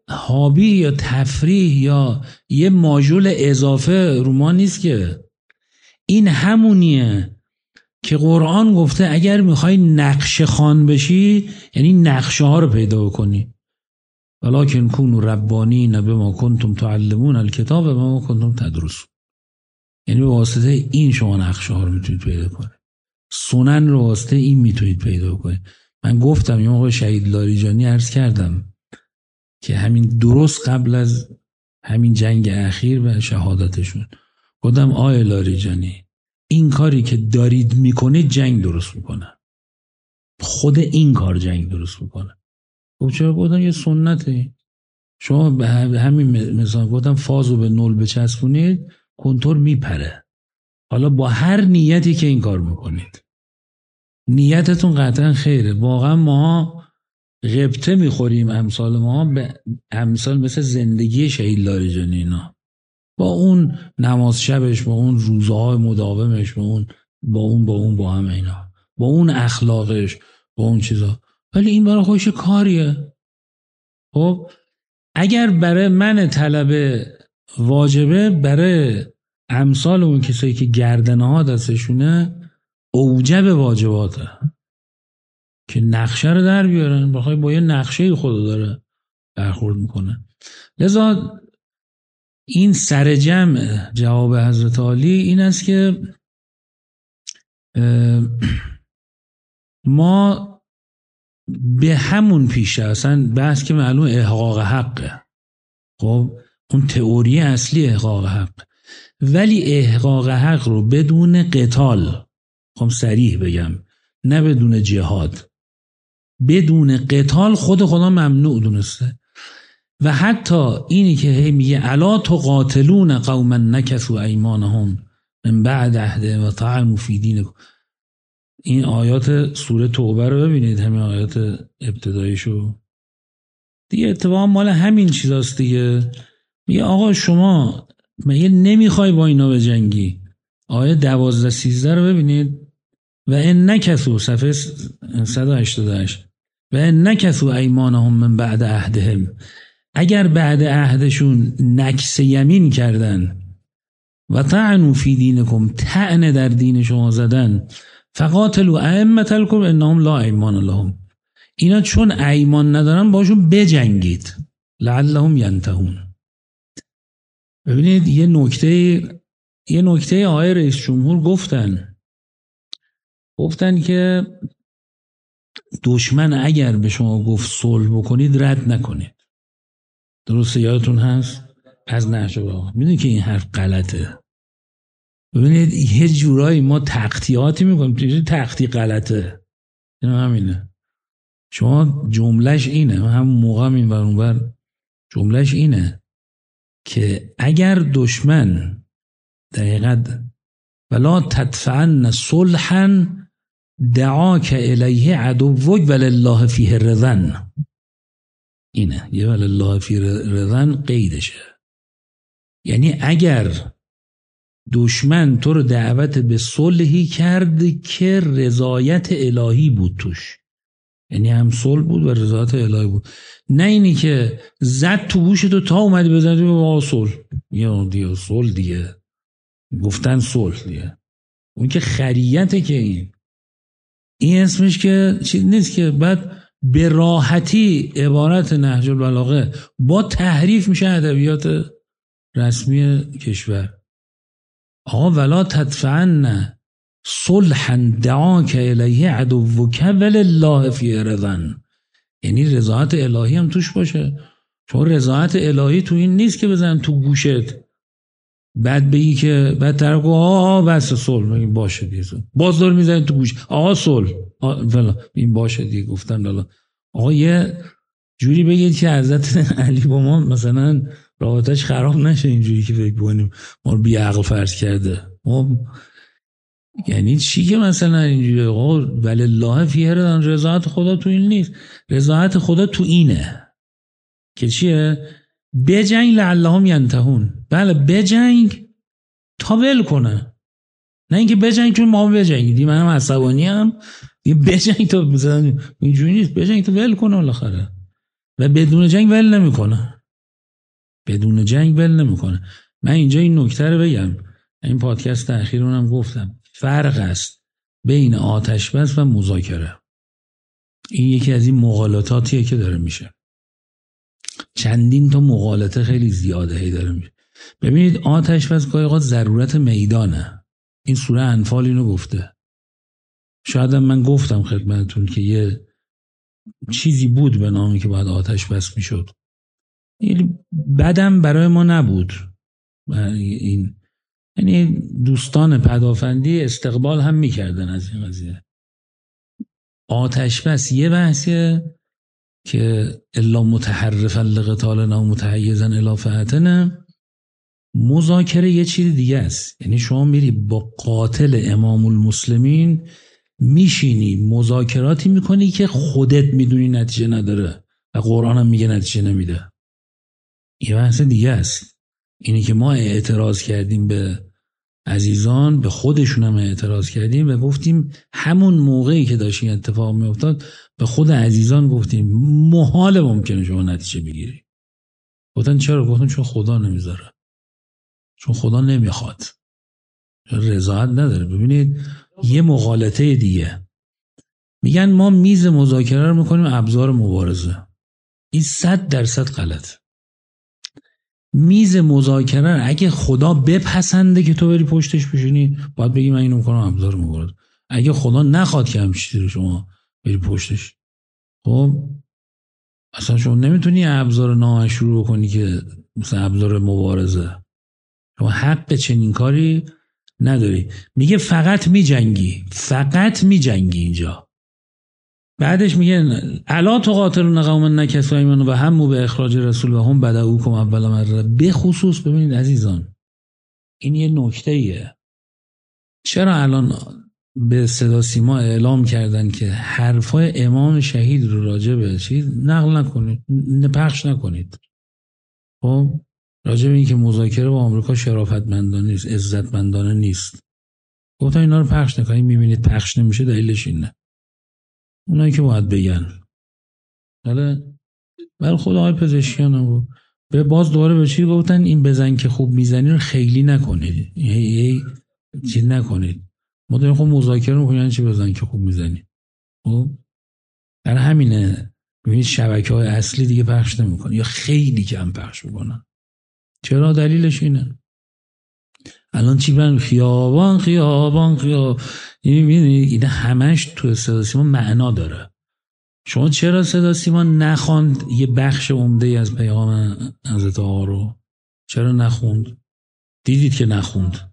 A: هابی یا تفریح یا یه ماژول اضافه رو ما نیست که. این همونیه که قرآن گفته اگر میخوای نقشه خوان بشی، یعنی نقشه ها رو پیدا کنی. ولکن کونوا ربانین بما کنتم تعلمون الکتاب و بما کنتم تدرسون. یعنی به واسطه این شما نقشه ها رو میتونید پیدا کنید. سنن رو واسطه این میتونید پیدا کنید. من گفتم یه موقع شهید لاریجانی عرض کردم که همین درست قبل از همین جنگ اخیر و شهادتشون گفتم آقای لاریجانی، این کاری که دارید میکنید جنگ درست میکنه. خود این کار جنگ درست میکنه. خب چرا؟ گفتم یه سنته. شما به همین مثلا گفتم فازو به نول بچسبونید کنتور میپره. حالا با هر نیتی که این کار میکنید، نیتتون قطعا خیره. واقعا ما غبطه میخوریم امثال ما به امثال مثل زندگی شهید لاریجانی اینا، با اون نماز شبش، با اون روزهای مداومش، با اون با اون با اون با همه اینا، با اون اخلاقش، با اون چیزا. ولی این برای خودش کاریه. خب اگر برای من طلبه واجبه، برای امثال اون کسایی که گردنه ها دستشونه اوجب واجباته که نقشه رو در بیارن. بخوای با یه نقشه خدا داره برخورد میکنه. لذا این سر جمع جواب حضرت علی این است که ما به همون پیشه، اصلا بحث که معلوم احقاق حقه. خب اون تئوری اصلی احقاق حق، ولی احقاق حق رو بدون قتال، خب صریح بگم، نه بدون جهاد، بدون قتال خود خدا ممنوع دونسته. و حتی اینی که هی میگه الا تقاتلون قوما نکثوا ایمانهم من بعد عهدهم و طعنوا فی دینکم، این آیات سوره توبه رو ببینید، همین آیات ابتداییشو دیگه، اتفاقا مال همین چیزاست دیگه. میگه آقا شما مگه نمیخوای با اینا بجنگی؟ آیه دوازده سیزده رو ببینید. و ان نکثوا، صفحه صد و هشتاد و هشت، و ان نکثوا ایمانهم من بعد عهدهم، اگر بعد عهدشون نکث یمین کردن، و طعنوا فی دینکم، طعن در دین شما زدن، فقاتلوا ائمة الکفر انهم لا ایمان لهم، اینا چون ایمان ندارن باشون بجنگید لعلهم ینتهون. ببینید یه نکته یه نکته آقای رئیس جمهور گفتن گفتن که دشمن اگر به شما گفت صلح بکنید رد نکنید. درسته؟ یادتون هست از نهج البلاغه. میدونید که این حرف غلطه. ببینید یه جورایی ما تقطیعاتی میکنیم، تقطیع غلطه. این همینه. شما جملهش اینه، هم موقع این بر اون بر جملهش اینه که اگر دشمن دقیقاً ولا تدفعن صلحا دعاک الیه عدوک ولله فیه رضن، اینه یه ولله فیه رضن قیدشه. یعنی اگر دشمن تو رو دعوت به صلحی کرد که رضایت الهی بود توش، یعنی هم صلح بود و رضایت الهی بود، نه اینی که زد تو گوشت و تا اومدی بزنی به ما صلح، یا دیگه صلح دیگه گفتن صلح دیگه، اون که خریته. که این این اسمش که چیز نیست که بعد به راحتی عبارت نهج البلاغه با تحریف میشه ادبیات رسمی کشور. آقا ولا تدفعن صلحا دعاک الیه عدوک ولله فیه رضن، یعنی رضایت الهی هم توش باشه. چون رضایت الهی تو این نیست که بزن تو گوشت بعد بگی که بعد طرف گفت آه بس صلح باشه دیگه، باز دور میزنی تو گوش آقا صلح فلان، این باشه دیگه گفتم لالا. آقا یه جوری بگید که حضرت علی با ما مثلا رابطش خراب نشه، اینجوری که فکر کنیم ما رو بی عقل فرض کرده. ما یعنی چی که مثلا اینجوری آقا ولله فیه رضن، رضایت خدا تو این نیست، رضایت خدا تو اینه که چیه؟ بجنگ لعلهم ینتهون. بله بجنگ تا ول کنه، نه اینکه بجنگ چون ما بجنگیدی منم عصبانی ام دیگه بجنگ تا مثلا اینجوری نیست، بجنگ تا ول کنه بالاخره، و بدون جنگ ول نمیکنه. بدون جنگ ول نمیکنه. من اینجا این نکته رو بگم، این پادکست اخیرونم گفتم، فرق است بین آتش بس و مذاکره. این یکی از این مغالطاتیه که داره میشه. چندین تا مغالطه خیلی زیاده هی داره میشه. ببینید آتش بس گاهی اوقات ضرورت میدانه. این سوره انفال اینو گفته. شاید من گفتم خدمتتون که یه چیزی بود به نامی که باید آتش بس میشد. این بدم برای ما نبود. این یعنی دوستان پدافندی استقبال هم میکردن از این قضیه. آتش بس یه بحثیه که الا متحرفا لقتال او متحیزا الی فئه. مذاکره یه چیز دیگه است. یعنی شما میری با قاتل امام المسلمین میشینی مذاکراتی میکنی که خودت میدونی نتیجه نداره و قرآن هم میگه نتیجه نمیده. یه بحث دیگه است. اینی که ما اعتراض کردیم به عزیزان، به خودشون هم اعتراض کردیم و گفتیم همون موقعی که داشت این اتفاق میافتاد به خود عزیزان گفتیم محال ممکنه شما نتیجه بگیری. گفتن چرا؟ گفتن چون خدا نمیذاره، چون خدا نمیخواد، رضایت نداره. ببینید یه مغالطه دیگه، میگن ما میز مذاکره رو میکنیم ابزار مبارزه. این صد درصد غلط. میز مذاکره اگه خدا بپسنده که تو بری پشتش بشینی باید بگی من اینو میکنم ابزار مبارزه. اگه خدا نخواد که همین چیزی رو شما بری پشتش، خب اصلا شما نمیتونی ابزار نامشروع کنی که مثلا ابزار مبارزه. شما حق چنین کاری نداری. میگه فقط میجنگی، فقط میجنگی اینجا. بعدش میگه الا تقاتلون قوما نکثوا ایمانهم و هموا به اخراج رسول و هم بدؤکم اول مره. به خصوص ببینید عزیزان، این یه نکته ایه. چرا الان به صدا سیما اعلام کردن که حرفای امام شهید رو راجع به چیز نقل نکنید، پخش نکنید؟ خب راجع به این که مذاکره با آمریکا شرافتمندانه نیست، عزتمندانه نیست، گفتن اینا رو پخش نکنید. میبینید پخش نمیشه، دلیلش اینه. اونایی که باید بگن. حالا برای خود آقای پزشکیان هم به باز دوباره به چی گفتن؟ این بزن که خوب میزنی رو خیلی نکنید، یه چیز نکنید. ما داریم خب مذاکره میکنیم، یعنی چی بزن که خوب میزنی؟ خب در همینه ببینید شبکه‌های اصلی دیگه پخش نمیکنن یا خیلی کم پخش میکنن. چرا؟ دلیلش اینه. الان چی بگن؟ خیابان خیابان خیابان. میبینید این همش تو صدا سیما معنا داره. شما چرا صدا سیما نخواند یه بخش عمده از پیغام حضرت آقا رو؟ چرا نخوند؟ دیدید که نخوند.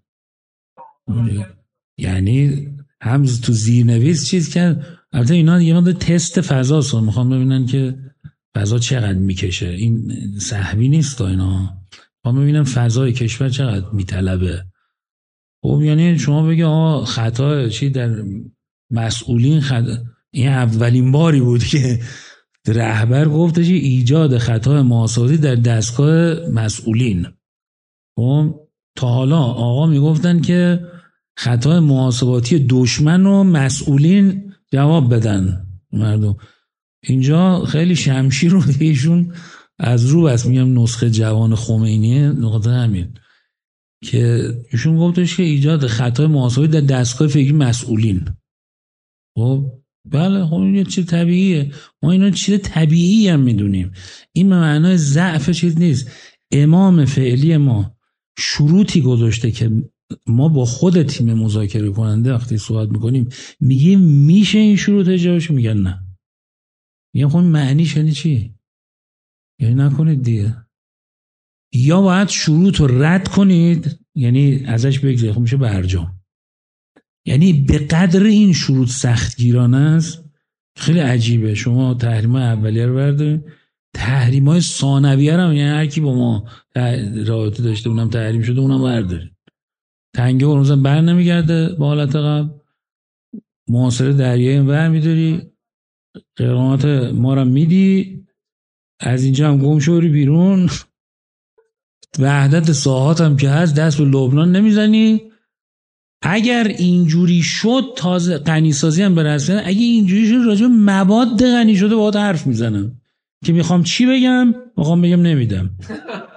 A: یعنی هم تو زیرنویس چیز کرد. البته اینا یه مقدار تست فضاست، میخوام ببینن که فضا چقدر میکشه. این سهمی نیست تا اینا. میخوام ببینم فضای کشور چقدر میطلبه. خب یعنی شما بگه آه خطا چی در مسئولین خطا. این اولین باری بود که رهبر گفته چی ایجاد خطای محاسباتی در دستگاه مسئولین. خب تا حالا آقا میگفتن که خطای محاسباتی دشمن و مسئولین جواب بدن مردم. اینجا خیلی شمشیر رو دیشون از رو بس. میگم نسخه جوان خمینیه نقطه همین که ایشون گفتش که ایجاد خطای محاسباتی در دستگاه فکری مسئولین. خب بله، خب این چیز طبیعیه. ما اینا چیز طبیعی هم میدونیم. این به معنای ضعف چیز نیست. امام فعلی ما شروطی گذاشته که ما با خود تیم مذاکره کننده وقتی صحبت میکنیم میگیم میشه این شروط اجرا بشه، میگن نه. میگم خب معنیش یعنی چی؟ یعنی نکنید دیگه. یا باید شروط رو رد کنید، یعنی ازش بگذارید، خب میشه برجام. یعنی به قدر این شروط سختگیرانه است. خیلی عجیبه. شما تحریم اولیه رو بردارید، تحریم های ثانویه هم یعنی هر کی با ما رابطه داشته اونم تحریم شده اونم بردارید. تنگه اونم بر نمیگرده با حالت قبل. محاصره دریایی هم بر میداری، قرامت ما رو میدی، از اینجا هم گم شوری بیرون. وحدت ساحات هم که هست دست به لبنان نمیزنی. اگر اینجوری شد تازه غنی سازی هم برسن. اگه اینجوری شد راجع به مواد غنی شده باهات حرف میزنم که میخوام چی بگم، میخوام بگم نمیدم.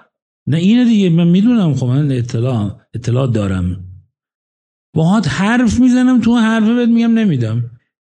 A: نه اینه دیگه، من میدونم، خب من اطلاع اطلاع دارم، باهات حرف میزنم، تو حرفه بهت میگم نمیدم.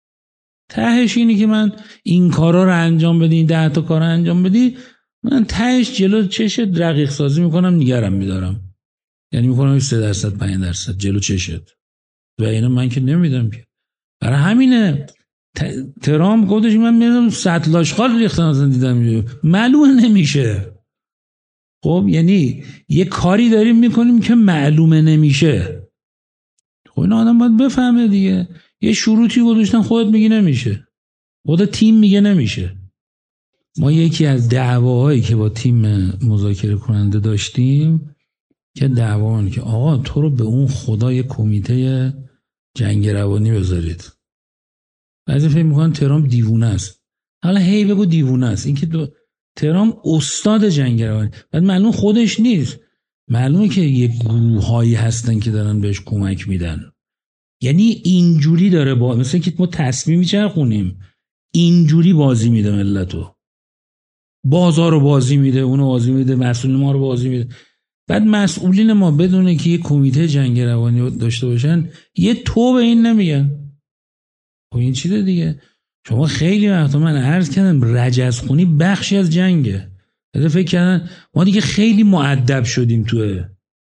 A: تهش اینی که من این کارا رو انجام بدی، این ده تا کار رو انجام بدی، من تهش جلو چشت رقیق سازی میکنم، نگرم میدارم، یعنی میکنم سه درصد پنج درصد جلو چشت، و اینا من که نمیدم که. برای همینه ترامپ گفتش من میرم سطل آشغال ریختن اصلا دیدم، معلومه نمیشه. خب یعنی یه کاری داریم میکنیم که معلومه نمیشه. خب این آدم باید بفهمه دیگه. یه شروطی گذاشتن، خودت میگی نمیشه، خود تیم میگه نمیشه. ما یکی از دعواهایی که با تیم مذاکره کننده داشتیم که دعوا که آقا تو رو به اون خدا یه کمیته جنگ روانی بذارید. بعضی فکر میکنن ترامپ دیوونه است. حالا هی بگو دیوونه است، این که دو... ترامپ استاد جنگ روانی، بعد معلوم خودش نیست، معلومه که یه گروهایی هستن که دارن بهش کمک میدن. یعنی اینجوری داره با مثلا که ما تصمیمی چرخونیم، اینجوری بازی میده ملتو، بازار رو بازی میده، اونو بازی میده، مسئولین ما رو بازی میده. بعد مسئولین ما بدونه که یه کمیته جنگ روانی داشته باشن یه تو به این نمیگن. خب این چیه دیگه؟ شما خیلی وقتا من عرض کردم رجزخونی بخشی از جنگه. بعد فکر کردن ما دیگه خیلی مؤدب شدیم توه.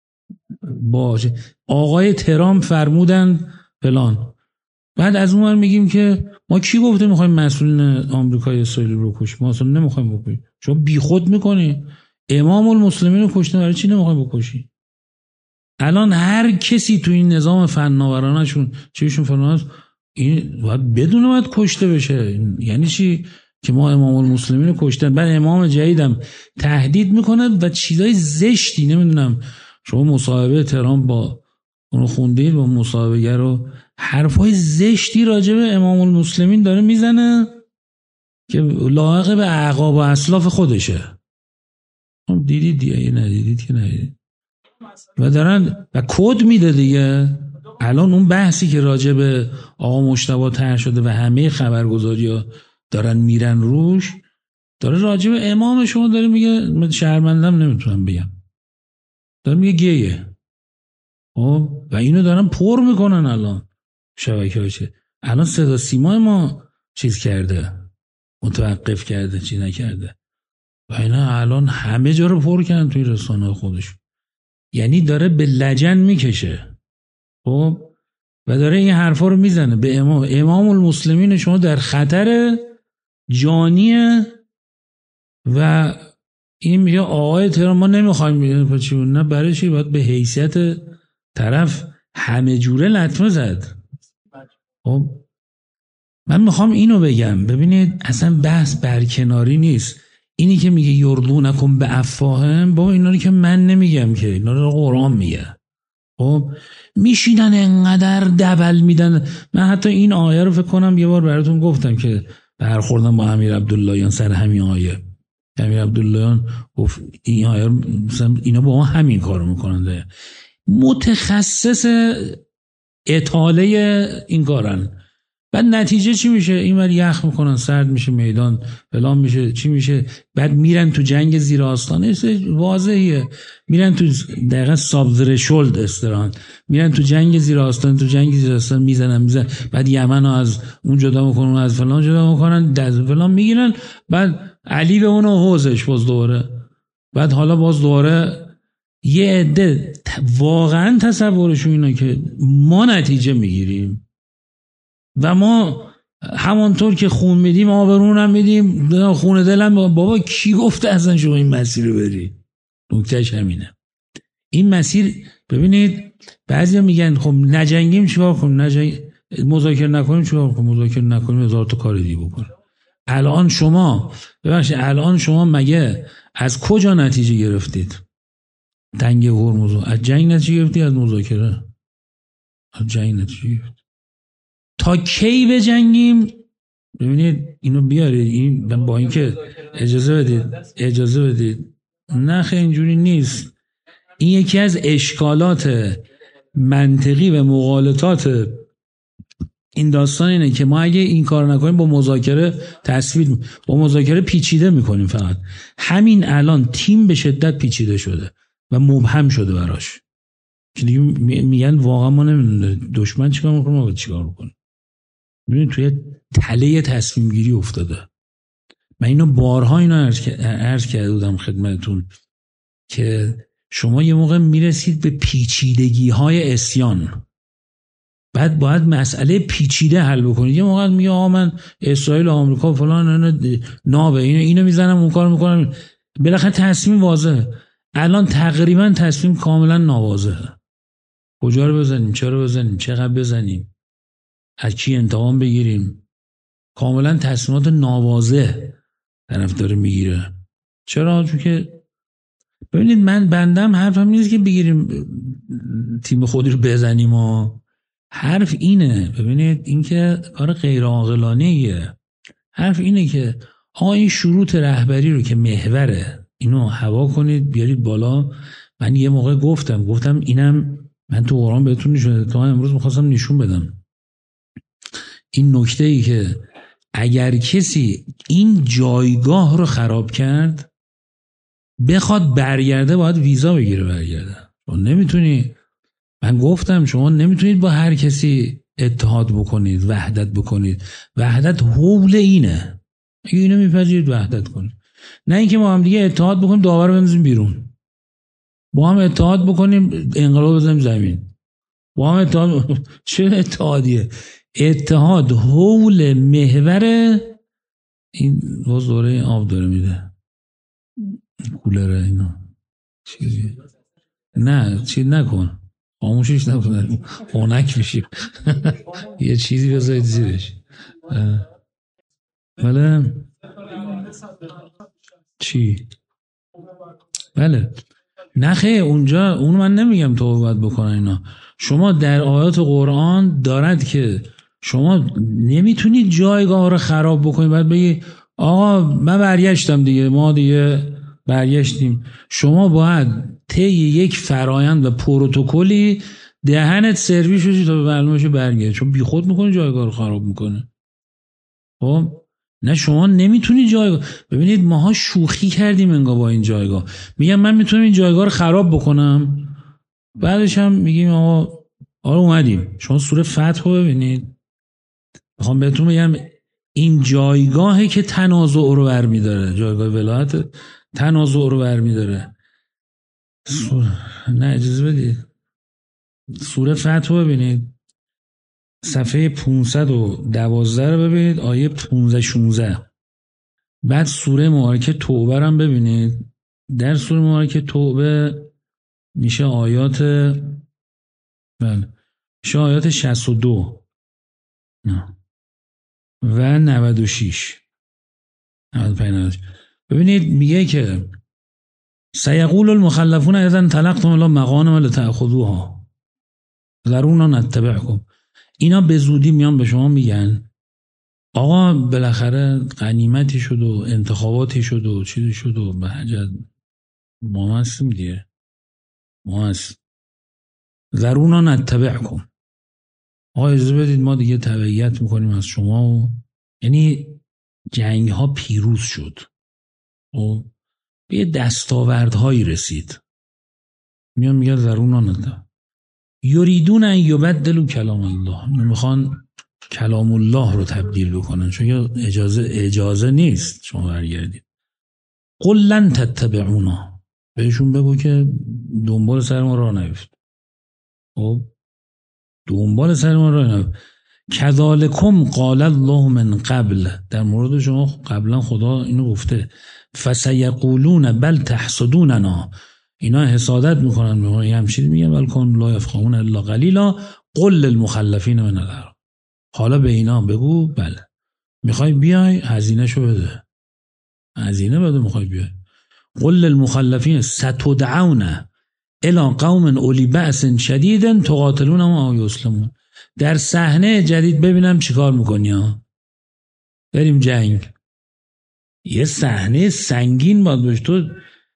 A: باشه آقای ترامپ فرمودن فلان، بعد از اون ور میگیم که ما کی گفته میخوایم مسئولین آمریکای اسرائیل رو کشیم؟ ما اصلا نمیخوایم بکنیم. شما بیخود میکنی. امام المسلمین رو کشته، برای چی نمیخوایم بکشی؟ الان هر کسی تو این نظام فناورانشون چیشون فلان این باید بدونه باید کشته بشه. یعنی چی؟ که ما امام المسلمین رو کشتن، بعد امام جدیدم تهدید میکنه و چیزای زشتی. نمیدونم شما مصاحبه ترامپ با اونو خوندید، با مصاحبه‌گر رو حرفای زشتی راجع به امام المسلمین داره میزنه که لایق به اعقاب و اسلاف خودشه. دیدید دیگه؟ ندیدید که ندیدید. و دارن و کد میده دیگه. الان اون بحثی که راجع به آقا مجتبی طرح شده و همه خبرگزاری‌ها دارن میرن روش، داره راجع به امام شما داره میگه، من شرمندم نمیتونم بگم، داره میگه گیه. خب و اینو دارن پر میکنن الان شبکه‌ها. چه الان صدا سیما ما چیز کرده، متوقف کرده، چی نکرده، و اینا الان همه جا رو پر کردن توی رسانه خودش. یعنی داره به لجن میکشه. خب و داره این حرفا رو میزنه به امام امام المسلمین شما در خطر جانیه. و این میگه آقای تهران ما نمیخوایم، نه برای چی؟ باید به حیثیت طرف همه جوره لطمه زد. خب من میخوام اینو بگم، ببینید اصلا بحث برکناری نیست. اینی که میگه یردونکم به افواهم، با اینا رو که من نمیگم که، اینا رو قرآن میگه. خب میشینن انقدر دبل میدن. من حتی این آیه رو فکر کنم یه بار براتون گفتم که برخوردم با امیر عبداللهیان سر همین آیه. امیر عبداللهیان گفت این آیه مثلا اینا با ما همین کارو میکنن، متخصص اطاله این کارن. بعد نتیجه چی میشه؟ این ور یخ میکنن، سرد میشه میدان، فلان میشه، چی میشه؟ بعد میرن تو جنگ زیر آستانه. واضحیه میرن تو دقیقا سابزر شلد استران، میرن تو جنگ زیر آستانه، تو جنگ زیر آستانه میزنن میزنن بعد یمن ها از اون جدا میکنن، از فلان جدا میکنن، دز فلان میگیرن، بعد علی به اونو حوزش باز دوره. بعد حالا باز دوره یه عده واقعا تصورشون اینه که ما نتیجه میگیریم و ما همانطور که خون میدیم آبرون هم میدیم، خون دلم. بابا کی گفته اصلا شما این مسیر رو بری؟ نکتهش همینه. این مسیر ببینید بعضیا میگن خب نجنگیم چیکار کنیم، نجنگ مذاکره نکنیم چیکار کنیم، مذاکره نکنیم هزار تا کار دیگه بکن. الان شما ببخشید الان شما مگه از کجا نتیجه گرفتید؟ تنگ هرمز از جنگ نتیجه گرفتید؟ از مذاکره از جنگ نتیجه گرفتید؟ تا کی به جنگیم؟ ببینید اینو بیارید، این با اینکه اجازه بدید اجازه بدید نه خیلی اینجوری نیست. این یکی از اشکالات منطقی و مغالطات این داستان اینه که ما اگه این کار نکنیم با مذاکره تصویر با مذاکره پیچیده میکنیم. فقط همین الان تیم به شدت پیچیده شده و مبهم شده براش که دیگه میگن واقعا ما نمیدونیم دشمن چیکار میکنه ما چیکار میکنه. ببینید توی تله تصمیم گیری افتاده. من اینو بارها اینو عرض کرده بودم خدمتتون که شما یه موقع میرسید به پیچیدگی های عصیان، بعد باید مسئله پیچیده حل بکنید. یه موقع میگه آقا من اسرائیل و آمریکا فلان نابه اینو اینو میزنم اون کار میکنم، بالاخره تصمیم واضحه. الان تقریبا تصمیم کاملا ناواضحه. کجا رو بزنیم، چرا بزنیم، چقدر بزنیم، از کی انتقام بگیریم، کاملا تصمیمات ناواضح طرف داره میگیره. چرا؟ چون که ببینید من بندم حرفم نیست که بگیریم تیم خودی رو بزنیم و حرف اینه، ببینید این که کار غیر عاقلانه ایه. حرف اینه که آقا این شروط رهبری رو که محوره اینو هوا کنید بیارید بالا. من یه موقع گفتم گفتم اینم من تو قرآن بهتون نشون دادم، امروز می‌خواستم نشون بدم این نکته ای که اگر کسی این جایگاه رو خراب کرد بخواد برگرده باید ویزا بگیره برگرده. چون نمیتونی، من گفتم شما نمیتونید با هر کسی اتحاد بکنید، وحدت بکنید. وحدت حول اینه، اگه اینو میپذیرید وحدت کنید، نه اینکه ما هم دیگه اتحاد بکنیم داور بنزیم بیرون، با هم اتحاد بکنیم انقلاب بزنیم زمین، با هم اتحاد چه اتحادیه؟ اتحاد حول محور این باز دوره آب داره میده کولره اینا چیزی نه چیز نکن خاموشش نکن خونک میشیم یه چیزی بذارید زیرش. بله چی؟ بله نخه اونجا اون من نمیگم تو باید بکنن اینا. شما در آیات قرآن دارد که شما نمیتونید جایگاه رو خراب بکنید بعد بگی آقا من برگشتم دیگه، ما دیگه برگشتیم. شما باید طی یک فرایند و پروتکلی دهنت سرویس شدی تا به معلومش برگرد، چون بی خود میکنه جایگاه رو خراب میکنه. خب نه شما نمیتونی جایگاه. ببینید ماها شوخی کردیم انگار با این جایگاه، میگم من میتونم این جایگاه رو خراب بکنم، بعدش هم میگیم آقا آره اومدیم. شما سوره فتح رو ببینید، میخوام بهتون بگم این جایگاهی که تنازع رو برمی داره، جایگاه ولایت تنازع رو برمی داره. سوره... نه اجازه بدید سوره فتح رو ببینید، صفحه پانصد و دوازده رو ببینید، آیه پانزده شانزده. بعد سوره مبارکه توبه رو هم ببینید. در سوره مبارکه توبه میشه آیات بله میشه آیات شصت و دو نه و نود و شش نود و پنج نود و شش. ببینید میگه که سیقول المخلفون اذا انطلقتم الی مغانم لتأخذوها ذرونا نتبعکم. اینا به زودی میان به شما میگن آقا بالاخره غنیمتی شد و انتخاباتی شد و چیزی شد و به حجت ما هستیم دیگه، ما هست ذرونا نتبعکم. آقا اجازه بدید ما دیگه تبعیت میکنیم از شما و یعنی جنگ ها پیروز شد و به دستاوردهایی رسید. میان میگن ذرونا نتبعکم یریدون ان یبدلوا کلام الله، میخوان کلام الله رو تبدیل بکنن، چون اجازه اجازه نیست شما برگردید. قل لن تتبعونا، بهشون بگو که دنبال سر ما راه نیفت. خب دنبال سر ما راه نیفت. کذالکم قال الله من قبل، در مورد شما قبلا خدا اینو گفته فسیقولون بل تحسدوننا، اینا حسادت میکنن به ما، همچین میگن ولکن لا یفقهون الا قلیلا قل للمخلفین من العرب. حالا به اینا بگو بله میخوای بیای هزینه شو بده، هزینه بده میخوای بیای. قل للمخلفین ستدعون الی قوم اولی بأس شدید تقاتلونهم او یسلمون. در صحنه جدید ببینم چیکار میکنی ها، بریم جنگ. یه صحنه سنگین باید باشه، تو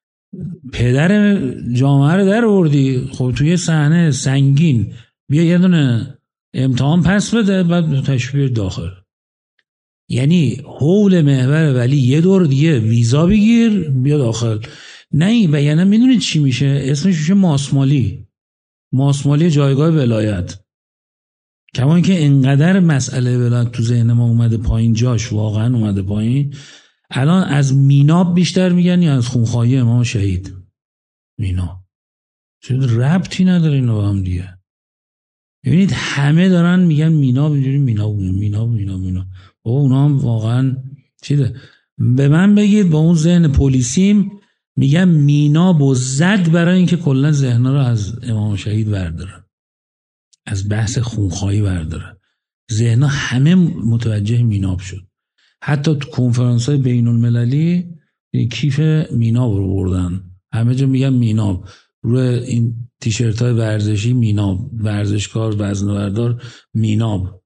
A: پدر جامعه رو در آوردی، خب توی صحنه سنگین بیا یه دونه امتحان پس بده بعد تشبیه داخل. یعنی حول محور ولی یه دور دیگه ویزا بگیر بیا داخل. نه این و یعنی میدونید چی میشه؟ اسمش میشه ماسمالی. ماسمالی جایگاه ولایت. کما اینکه انقدر مسئله ولایت تو ذهن ما اومده پایین، جاش واقعا اومده پایین. الان از میناب بیشتر میگن یا از خونخواهی امام شهید؟ مینا چون ربطی نداره اینا با هم دیگه. ببینید همه دارن میگن مینا اینجوری، مینا مینا مینا مینا بابا اونا هم واقعا چیه؟ به من بگید با اون ذهن پلیسیم میگم مینا و زد برای اینکه کلا ذهن‌ها رو از امام شهید برداره، از بحث خونخواهی برداره. ذهن‌ها همه متوجه میناب شد. حتی تو کنفرانس‌های بین‌المللی کیف میناب رو بردن، همه جا میگن میناب، روی این تیشرت‌های ورزشی میناب، ورزشکار وزنه‌بردار میناب.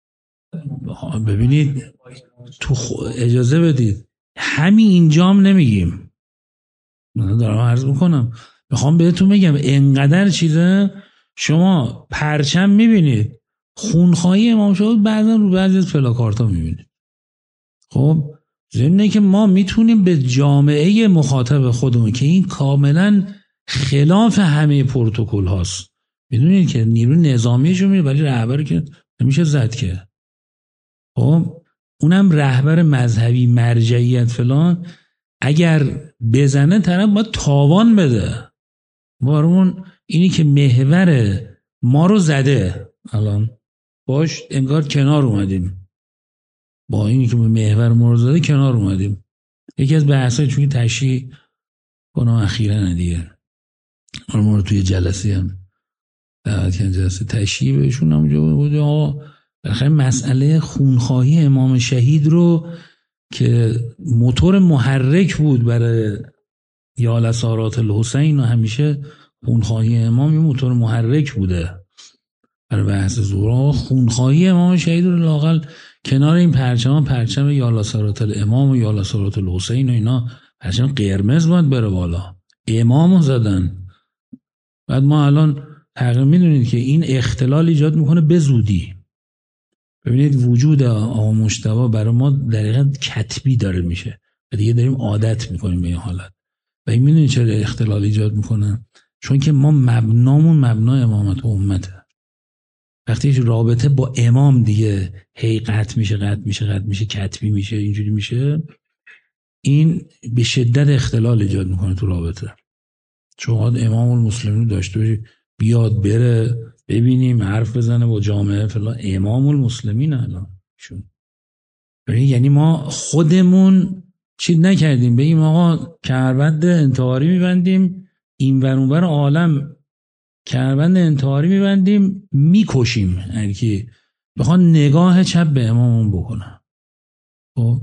A: ببینید تو اجازه بدید همین اینجام نمیگیم، من دارم عرض میکنم، میخوام بهتون بگم انقدر چیزه. شما پرچم میبینید، خونخواهی امام شهید بعضا رو بعضی از پلاکارتا میبینید. خب ضمن که ما میتونیم به جامعه مخاطب خودمون که این کاملا خلاف همه پروتکل هاست، میدونید که نیروی نظامیشو میره ولی رهبر که نمیشه زد که. خب اونم رهبر مذهبی مرجعیت فلان، اگر بزنه طرف باید تاوان بده. بارمون اینی که محور ما رو زده، الان باش انگار کنار اومدیم، با اینی که محور ما رو زده کنار اومدیم. یکی از بحثای چون تشریح کنم اخیراً دیگه، ما رو توی جلسه هم دعوت کردن، جلسه تشریح بهشون همونجا بود. آقا بالاخره مسئله خونخواهی امام شهید رو که موتور محرک بود برای یا لسارات الحسین و همیشه خونخواهی امام یه موتور محرک بوده برای بحث زورا، خونخواهی امام شهید رو لااقل کنار این پرچم پرچم یا لسارات الامام و یا لسارات الحسین و اینا پرچم قرمز باید بره بالا. امامو زدن. بعد ما الان تقریبا میدونید که این اختلال ایجاد میکنه به زودی. ببینید وجود آقا مجتبی برای ما در حقیقت کتبی داره میشه و دیگه داریم عادت میکنیم به این حالت. و این میدونید چرا اختلال ایجاد میکنن؟ چون که ما مبنامون مبنای امامت و امته. وقتی رابطه با امام دیگه هی قطع میشه قطع میشه قطع میشه کتبی میشه اینجوری میشه، این به شدت اختلال ایجاد میکنه تو رابطه. چون امام المسلمین داشته باشی بیاد بره ببینیم حرف بزنه با جامعه فلان، امام المسلمین الان شون. یعنی ما خودمون چیز نکردیم بگیم آقا کمربند انتحاری میبندیم این ور اون ور عالم کمربند انتحاری میبندیم میکشیم هر کی بخوان نگاه چپ به امامون بکنن. خب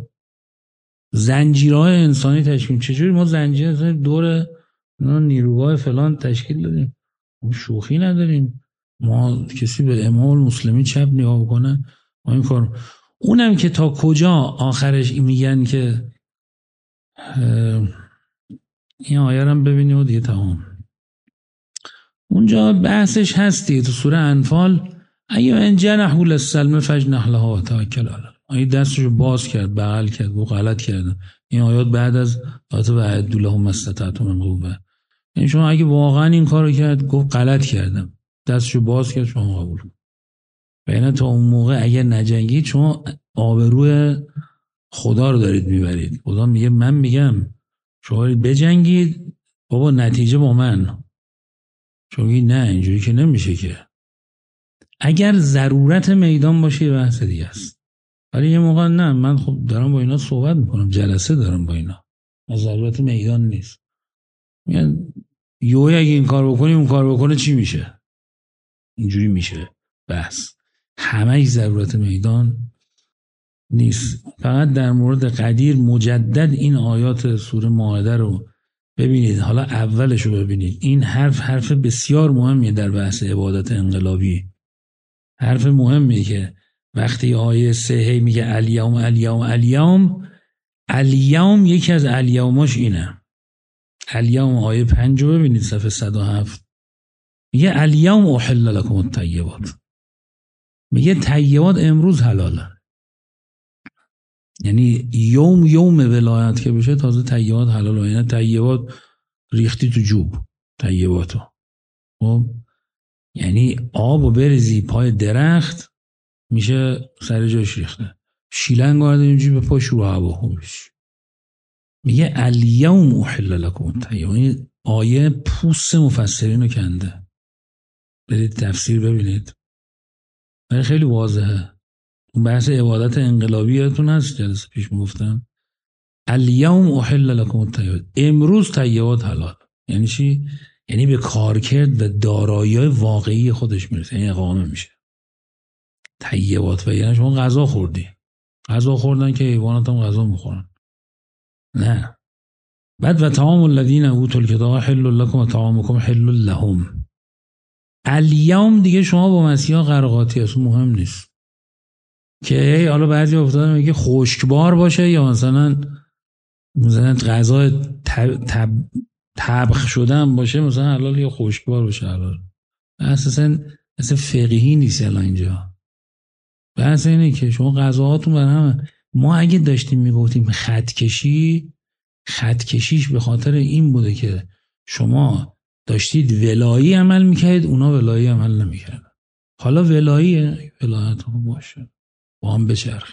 A: زنجیرهای انسانی تشکیل، چجوری ما زنجیر دور نیروگاه فلان تشکیل دادیم؟ شوخی نداریم. ما کسی به امام المسلمین چپ نگاه بکنه ما این کار. اونم که تا کجا آخرش میگن که این آیه رو ببینیم و دیگه تمام. اونجا بحثش هستی تو سوره انفال اگه من جنحوا للسلم فاجنح لها و توکل علی الله. آیه دستشو باز کرد بغل کرد و غلط کرد. این آیات بعد از آیات وعد لهم ما استطعتم من قوة. یعنی شما اگه واقعا این کارو کرد گفت غلط کردم، دستشو باز کرد شما قبول کن. ببین تا اون موقع اگه نجنگید شما آبروی خدا رو دارید میبرید. خدا میگه من میگم شما بجنگید بابا نتیجه با من. شما نه اینجوری که نمیشه که. اگر ضرورت میدان باشه بحث دیگه است، ولی یه موقع نه من خب دارم با اینا صحبت میکنم جلسه دارم با اینا، از ضرورت میدان نیست. میگن یوی اگه این کار بکنی اون کار بکنه چی میشه؟ اینجوری میشه بس. همه ضرورت میدان نیست. فقط در مورد قدیر مجدد این آیات سوره مائده رو ببینید، حالا اولش رو ببینید. این حرف حرف بسیار مهمیه در بحث عبادت انقلابی. حرف مهمیه که وقتی آیه سه هی میگه الیوم الیوم الیوم الیوم یکی از الیوماش اینه. الیوم آیه پنج رو ببینید صفحه صد و هفت میگه الیوم احل لکم الطیبات. میگه طیبات امروز حلاله، یعنی یوم یوم ولایت که بشه تازه طیبات حلاله. یعنی طیبات ریختی تو جوب طیباتو، خب یعنی آبو بریزی پای درخت میشه سر جاش ریخته، شیلنگ آرده اینجوری به پاش رو هوا خوبش. میگه الیوم احل لکم الطیبات. این آیه پوست مفسرین رو کنده، برید تفسیر ببینید، خیلی واضحه. اون بحث عبادت انقلابی یادتون هست جلسه پیش میگفتم الیوم احل لکم الطیبات، امروز طیبات حلال. یعنی چی؟ یعنی به کارکرد و دارایی‌های واقعی خودش میرسه، یعنی اقامه میشه طیبات. و یعنی شما غذا خوردی، غذا خوردن که حیوانات هم غذا میخورن، نه. بعد و طعام الذین اوتوا الکتاب حل لکم و طعامکم حل لهم. الیوم دیگه شما با مسیحا قرقاتی هست، مهم نیست که حالا بعضی افتاده میگه خشکبار باشه یا مثلا مثلا غذا تب تب طبخ شدن باشه مثلا حلال، یا خشکبار باشه حلال. اساسا اصلا فقهی نیست الان اینجا. بحث اینه که شما غذاهاتون بر همه. ما اگه داشتیم میگفتیم خط کشی، خط کشیش به خاطر این بوده که شما داشتید ولایی عمل میکردید، اونا ولایی عمل نمیکردن. حالا ولاییه، ولایت هم باشه با هم بچرخ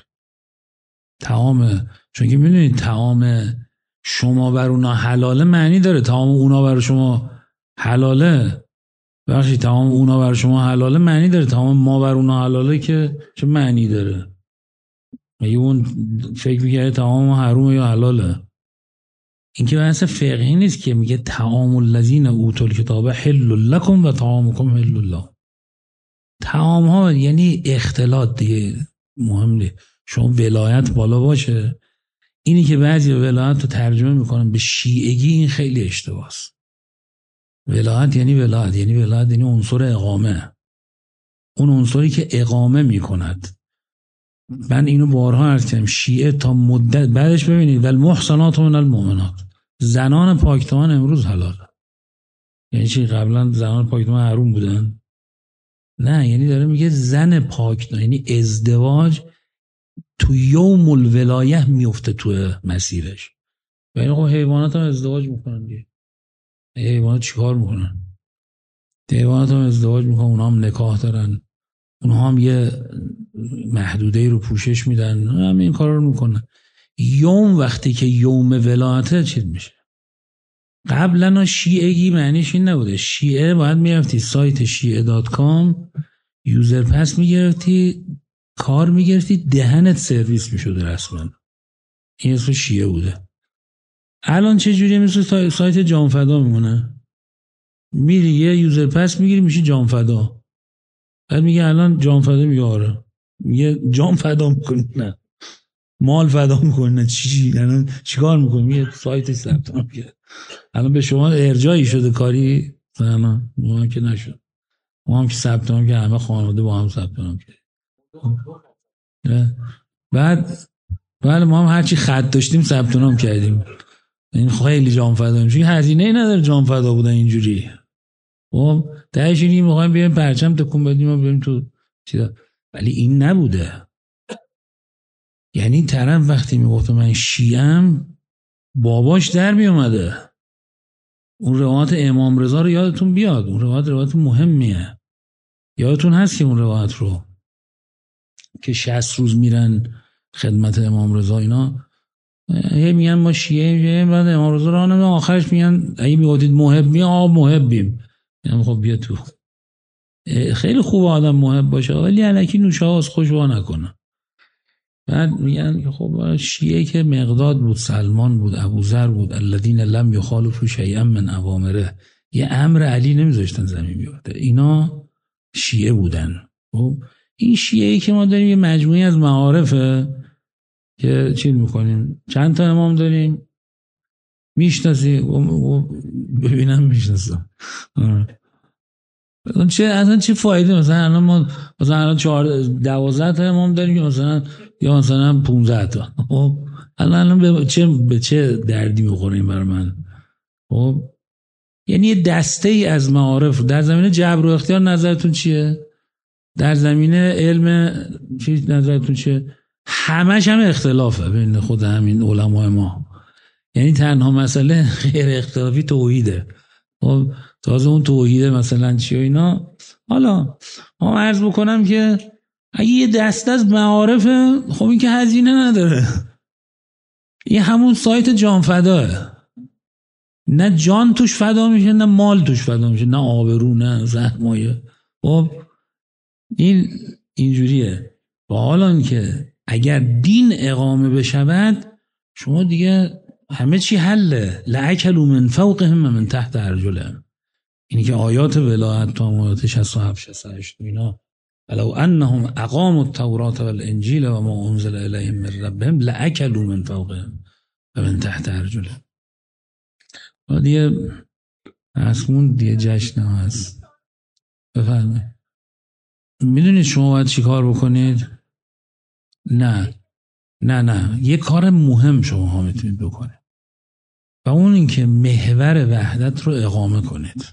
A: تعام. چون که میدونید تعام شما بر اونا حلاله معنی داره، تعام اونا بر شما حلاله بخشی تعام اونا بر شما حلاله معنی داره، تعام ما بر اونا حلاله که چه معنی داره؟ مگه اون فکر میگه تعام حرومه یا حلاله؟ این که بحث فقهی نیست که میگه طعام الذین اوتوا الکتاب حل لکم و طعامکم حل لهم. طعام ها یعنی اختلاط دیگه، مهم نیست شما ولایت بالا باشه. اینی که بعضی ولایت رو ترجمه میکنن به شیعگی، این خیلی اشتباهه. ولایت یعنی ولایت یعنی ولایت یعنی عنصر اقامه، اون عنصری که اقامه میکند. من اینو بارها عرض کردم، شیعه تا مدت بعدش ببینید والمحصنات من المؤمنات، زنان پاکدامن امروز حلاله. یعنی چی؟ قبلا زنان پاکدامن حروم بودن؟ نه، یعنی داره میگه زن پاکدامن، یعنی ازدواج تو یوم الولایه میفته تو مسیرش. یعنی خب حیوانات هم ازدواج میکنن دیگه. حیوانات چیکار میکنن؟ حیوانات هم ازدواج میکنن، اونا هم نکاح دارن، اونا هم یه محدوده رو پوشش میدن، هم این کار رو میکنن. یوم وقتی که یوم ولایته چیز میشه. قبلا شیعگی معنیش این نبوده. شیعه باید میرفتی سایت شیعه دات کام یوزر پس میگرفتی، کار میگرفتی، دهنت سرویس میشده رسما. این اسم شیعه بوده. الان چه جوری مثل سایت جانفدا میمونه؟ میری یه یوزر پس میگیری میشی جانفدا، بعد میگه الان جانفدا میگه آره، میگه جان فدا میکنی، نه مال فدا میکنی، نه چی چی الان چیکار میکنی؟ میگه سایت ثبت نام کرد. الان به شما ارجاعی شده کاری؟ نه ما که نشد، ما هم که ثبت نام که همه خانواده با هم ثبت نام کرد. بعد بله ما هم هرچی خط داشتیم ثبت نام کردیم. این خیلی جان فدا میشه، هزینه ای نداره جان فدا بودن اینجوری. خب تهش اینی میخوایم بیایم پرچم تکون بدیم و بریم تو چیزا، ولی این نبوده. یعنی طرف وقتی میگفت من شیعم، باباش در میومده. اون روایت امام رضا رو یادتون بیاد، اون روایت روایت مهمیه. یادتون هست که اون روایت رو که شصت روز میرن خدمت امام رضا، اینا هی میگن ما شیعه، بعد امام رضا رو نمیدن، آخرش میگن اگه میگفتید محبی، آه محبیم، یعنی خب بیا تو. خیلی خوب آدم محب باشه ولی الکی نوشه هاست خوشوا نکنه. بعد میگن که خب شیعه که مقداد بود، سلمان بود، ابوذر بود، الذین لم یخالفوا شیئا من اوامره، یه امر علی نمیذاشتن زمین بیفته، اینا شیعه بودن. خب این شیعه که ما داریم یه مجموعی از معارفه که چی میکنیم، چند تا امام داریم میشناسی؟ ببینم میشناسم. اصلا چه اصلا چه فایده؟ مثلا الان ما مثلا الان چهار دوازده تا امام داریم که مثلا یا مثلا پانزده تا. خب الان الان به چه به چه دردی میخوریم برای من؟ خب یعنی یه دسته ای از معارف در زمینه جبر و اختیار نظرتون چیه؟ در زمینه علم چیز نظرتون چه؟ همش هم اختلافه بین خود همین علمای ما. یعنی تنها مسئله غیر اختلافی توحیده. خب تازه اون توحیده مثلا چی و اینا. حالا ما عرض بکنم که اگه یه دست از معارف، خب این که هزینه نداره، این همون سایت جان فداه، نه جان توش فدا میشه نه مال توش فدا میشه نه آبرو نه زحمایه. خب این اینجوریه. و حالا که اگر دین اقامه بشود شما دیگه همه چی حله. لأکلوا من فوقهم و من تحت ارجلهم. اینی که آیات ولایت تا آیات شصت و هفت شصت و هشت اینا، ولو انهم اقاموا التوراة والانجیل و ما انزل الیهم من ربهم لأکلوا من فوقهم و من تحت ارجلهم. دیگه اسمون دیگه جشن هست. بفرمایید. میدونید شما باید چی کار بکنید؟ نه نه نه یه کار مهم شما ها میتونید بکنید و اون این که محور وحدت رو اقامه کنید.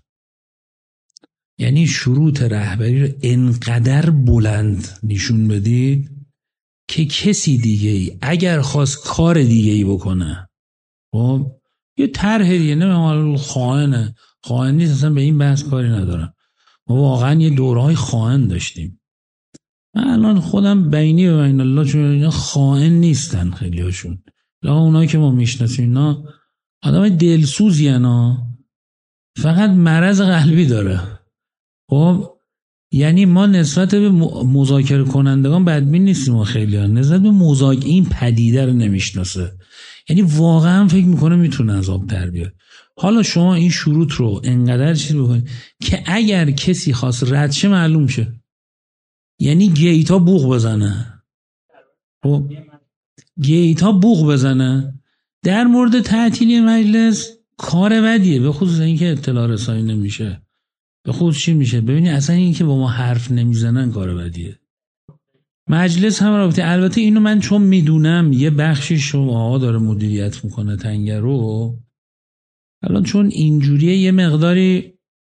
A: یعنی شروط رهبری رو انقدر بلند نشون بدید که کسی دیگه ای اگر خواست کار دیگه ای بکنه، خب یه طرح دیگه، نه خائنه خائن نیست، اصلا به این بحث کاری ندارم. ما واقعا یه دورهای خائن داشتیم. من الان خودم بینی و بین الله چون اینا خائن نیستن خیلی هاشون، لا اونایی که ما میشناسیم اینا آدم دلسوزی هستن، فقط مرض قلبی داره. خب یعنی ما نسبت به مذاکره کنندگان بدبین نیستیم، ما خیلی ها نسبت به مذاکره این پدیده رو نمیشناسه، یعنی واقعا فکر میکنه میتونه از آب در بیاد. حالا شما این شروط رو انقدر چیز بکنید که اگر کسی خواست رد شه معلوم شه، یعنی گیتا بوق بزنه. خب گیتا بوق بزنه در مورد تعطیلی مجلس کار بدیه، به خصوص اینکه اطلاع رسانی نمیشه، به خصوص چی میشه. ببینی اصلا این که با ما حرف نمیزنن کار بدیه. مجلس هم رابطه، البته اینو من چون میدونم یه بخشی شما داره مدیریت میکنه تنگه رو، الان چون اینجوریه یه مقداری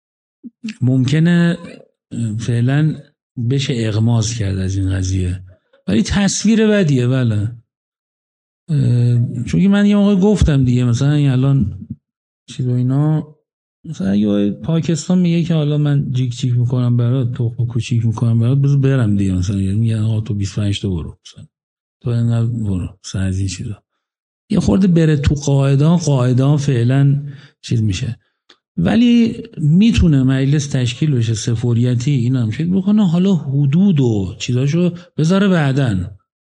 A: ممکنه فعلا بشه اغماض کرد از این قضیه، ولی تصویر بدیه. بله چون که من یه موقع گفتم دیگه مثلا الان چیز و اینا، مثلا یه پاکستان میگه که حالا من جیک چیک میکنم برات، تخم کوچیک میکنم برات، بذار برم دیگه. مثلا میگن آقا تو بیست و پنج تا برو، مثلا تو اینقدر برو، مثلا از این چیزا یه خورده بره تو قاعده قاعده فعلا چیز میشه. ولی میتونه مجلس تشکیل بشه سفوریتی، این هم فکر بکنه حالا حدود و چیزاشو بذاره بعدن.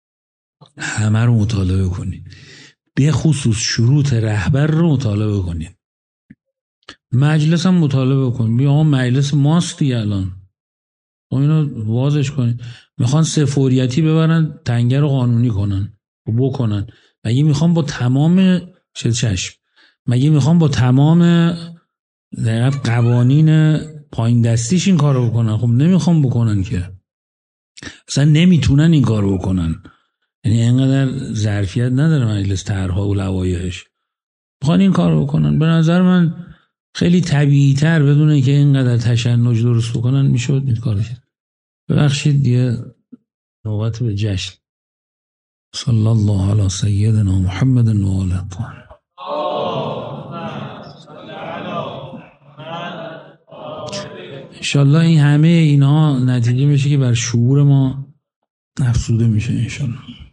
A: همه رو مطالعه کنید، به خصوص شروط رهبر رو مطالعه کنید. مجلس هم مطالعه کنید. بیا آقا مجلس ماست دیگه الان، اینو واضح کنید. میخوان سفوریتی ببرن تنگه رو قانونی کنن و بکنن، مگه میخوان با تمام چشم مگه میخوان با تمام دقیقا قوانین پایین دستیش این کارو بکنن؟ خب نمیخوان بکنن که، اصلا نمیتونن این کارو بکنن. یعنی اینقدر ظرفیت نداره مجلس طرح‌ها و لوایحش، میخوان این کارو بکنن. به نظر من خیلی طبیعی تر بدون اینکه اینقدر تشنج درست بکنن میشد این کارو کرد. ببخشید دیگه نوبت به جشن. صلی الله علی سیدنا محمد و آله الطاهرین. انشالله این همه اینها نتیجه میشه که بر شعور ما افزوده میشه انشالله.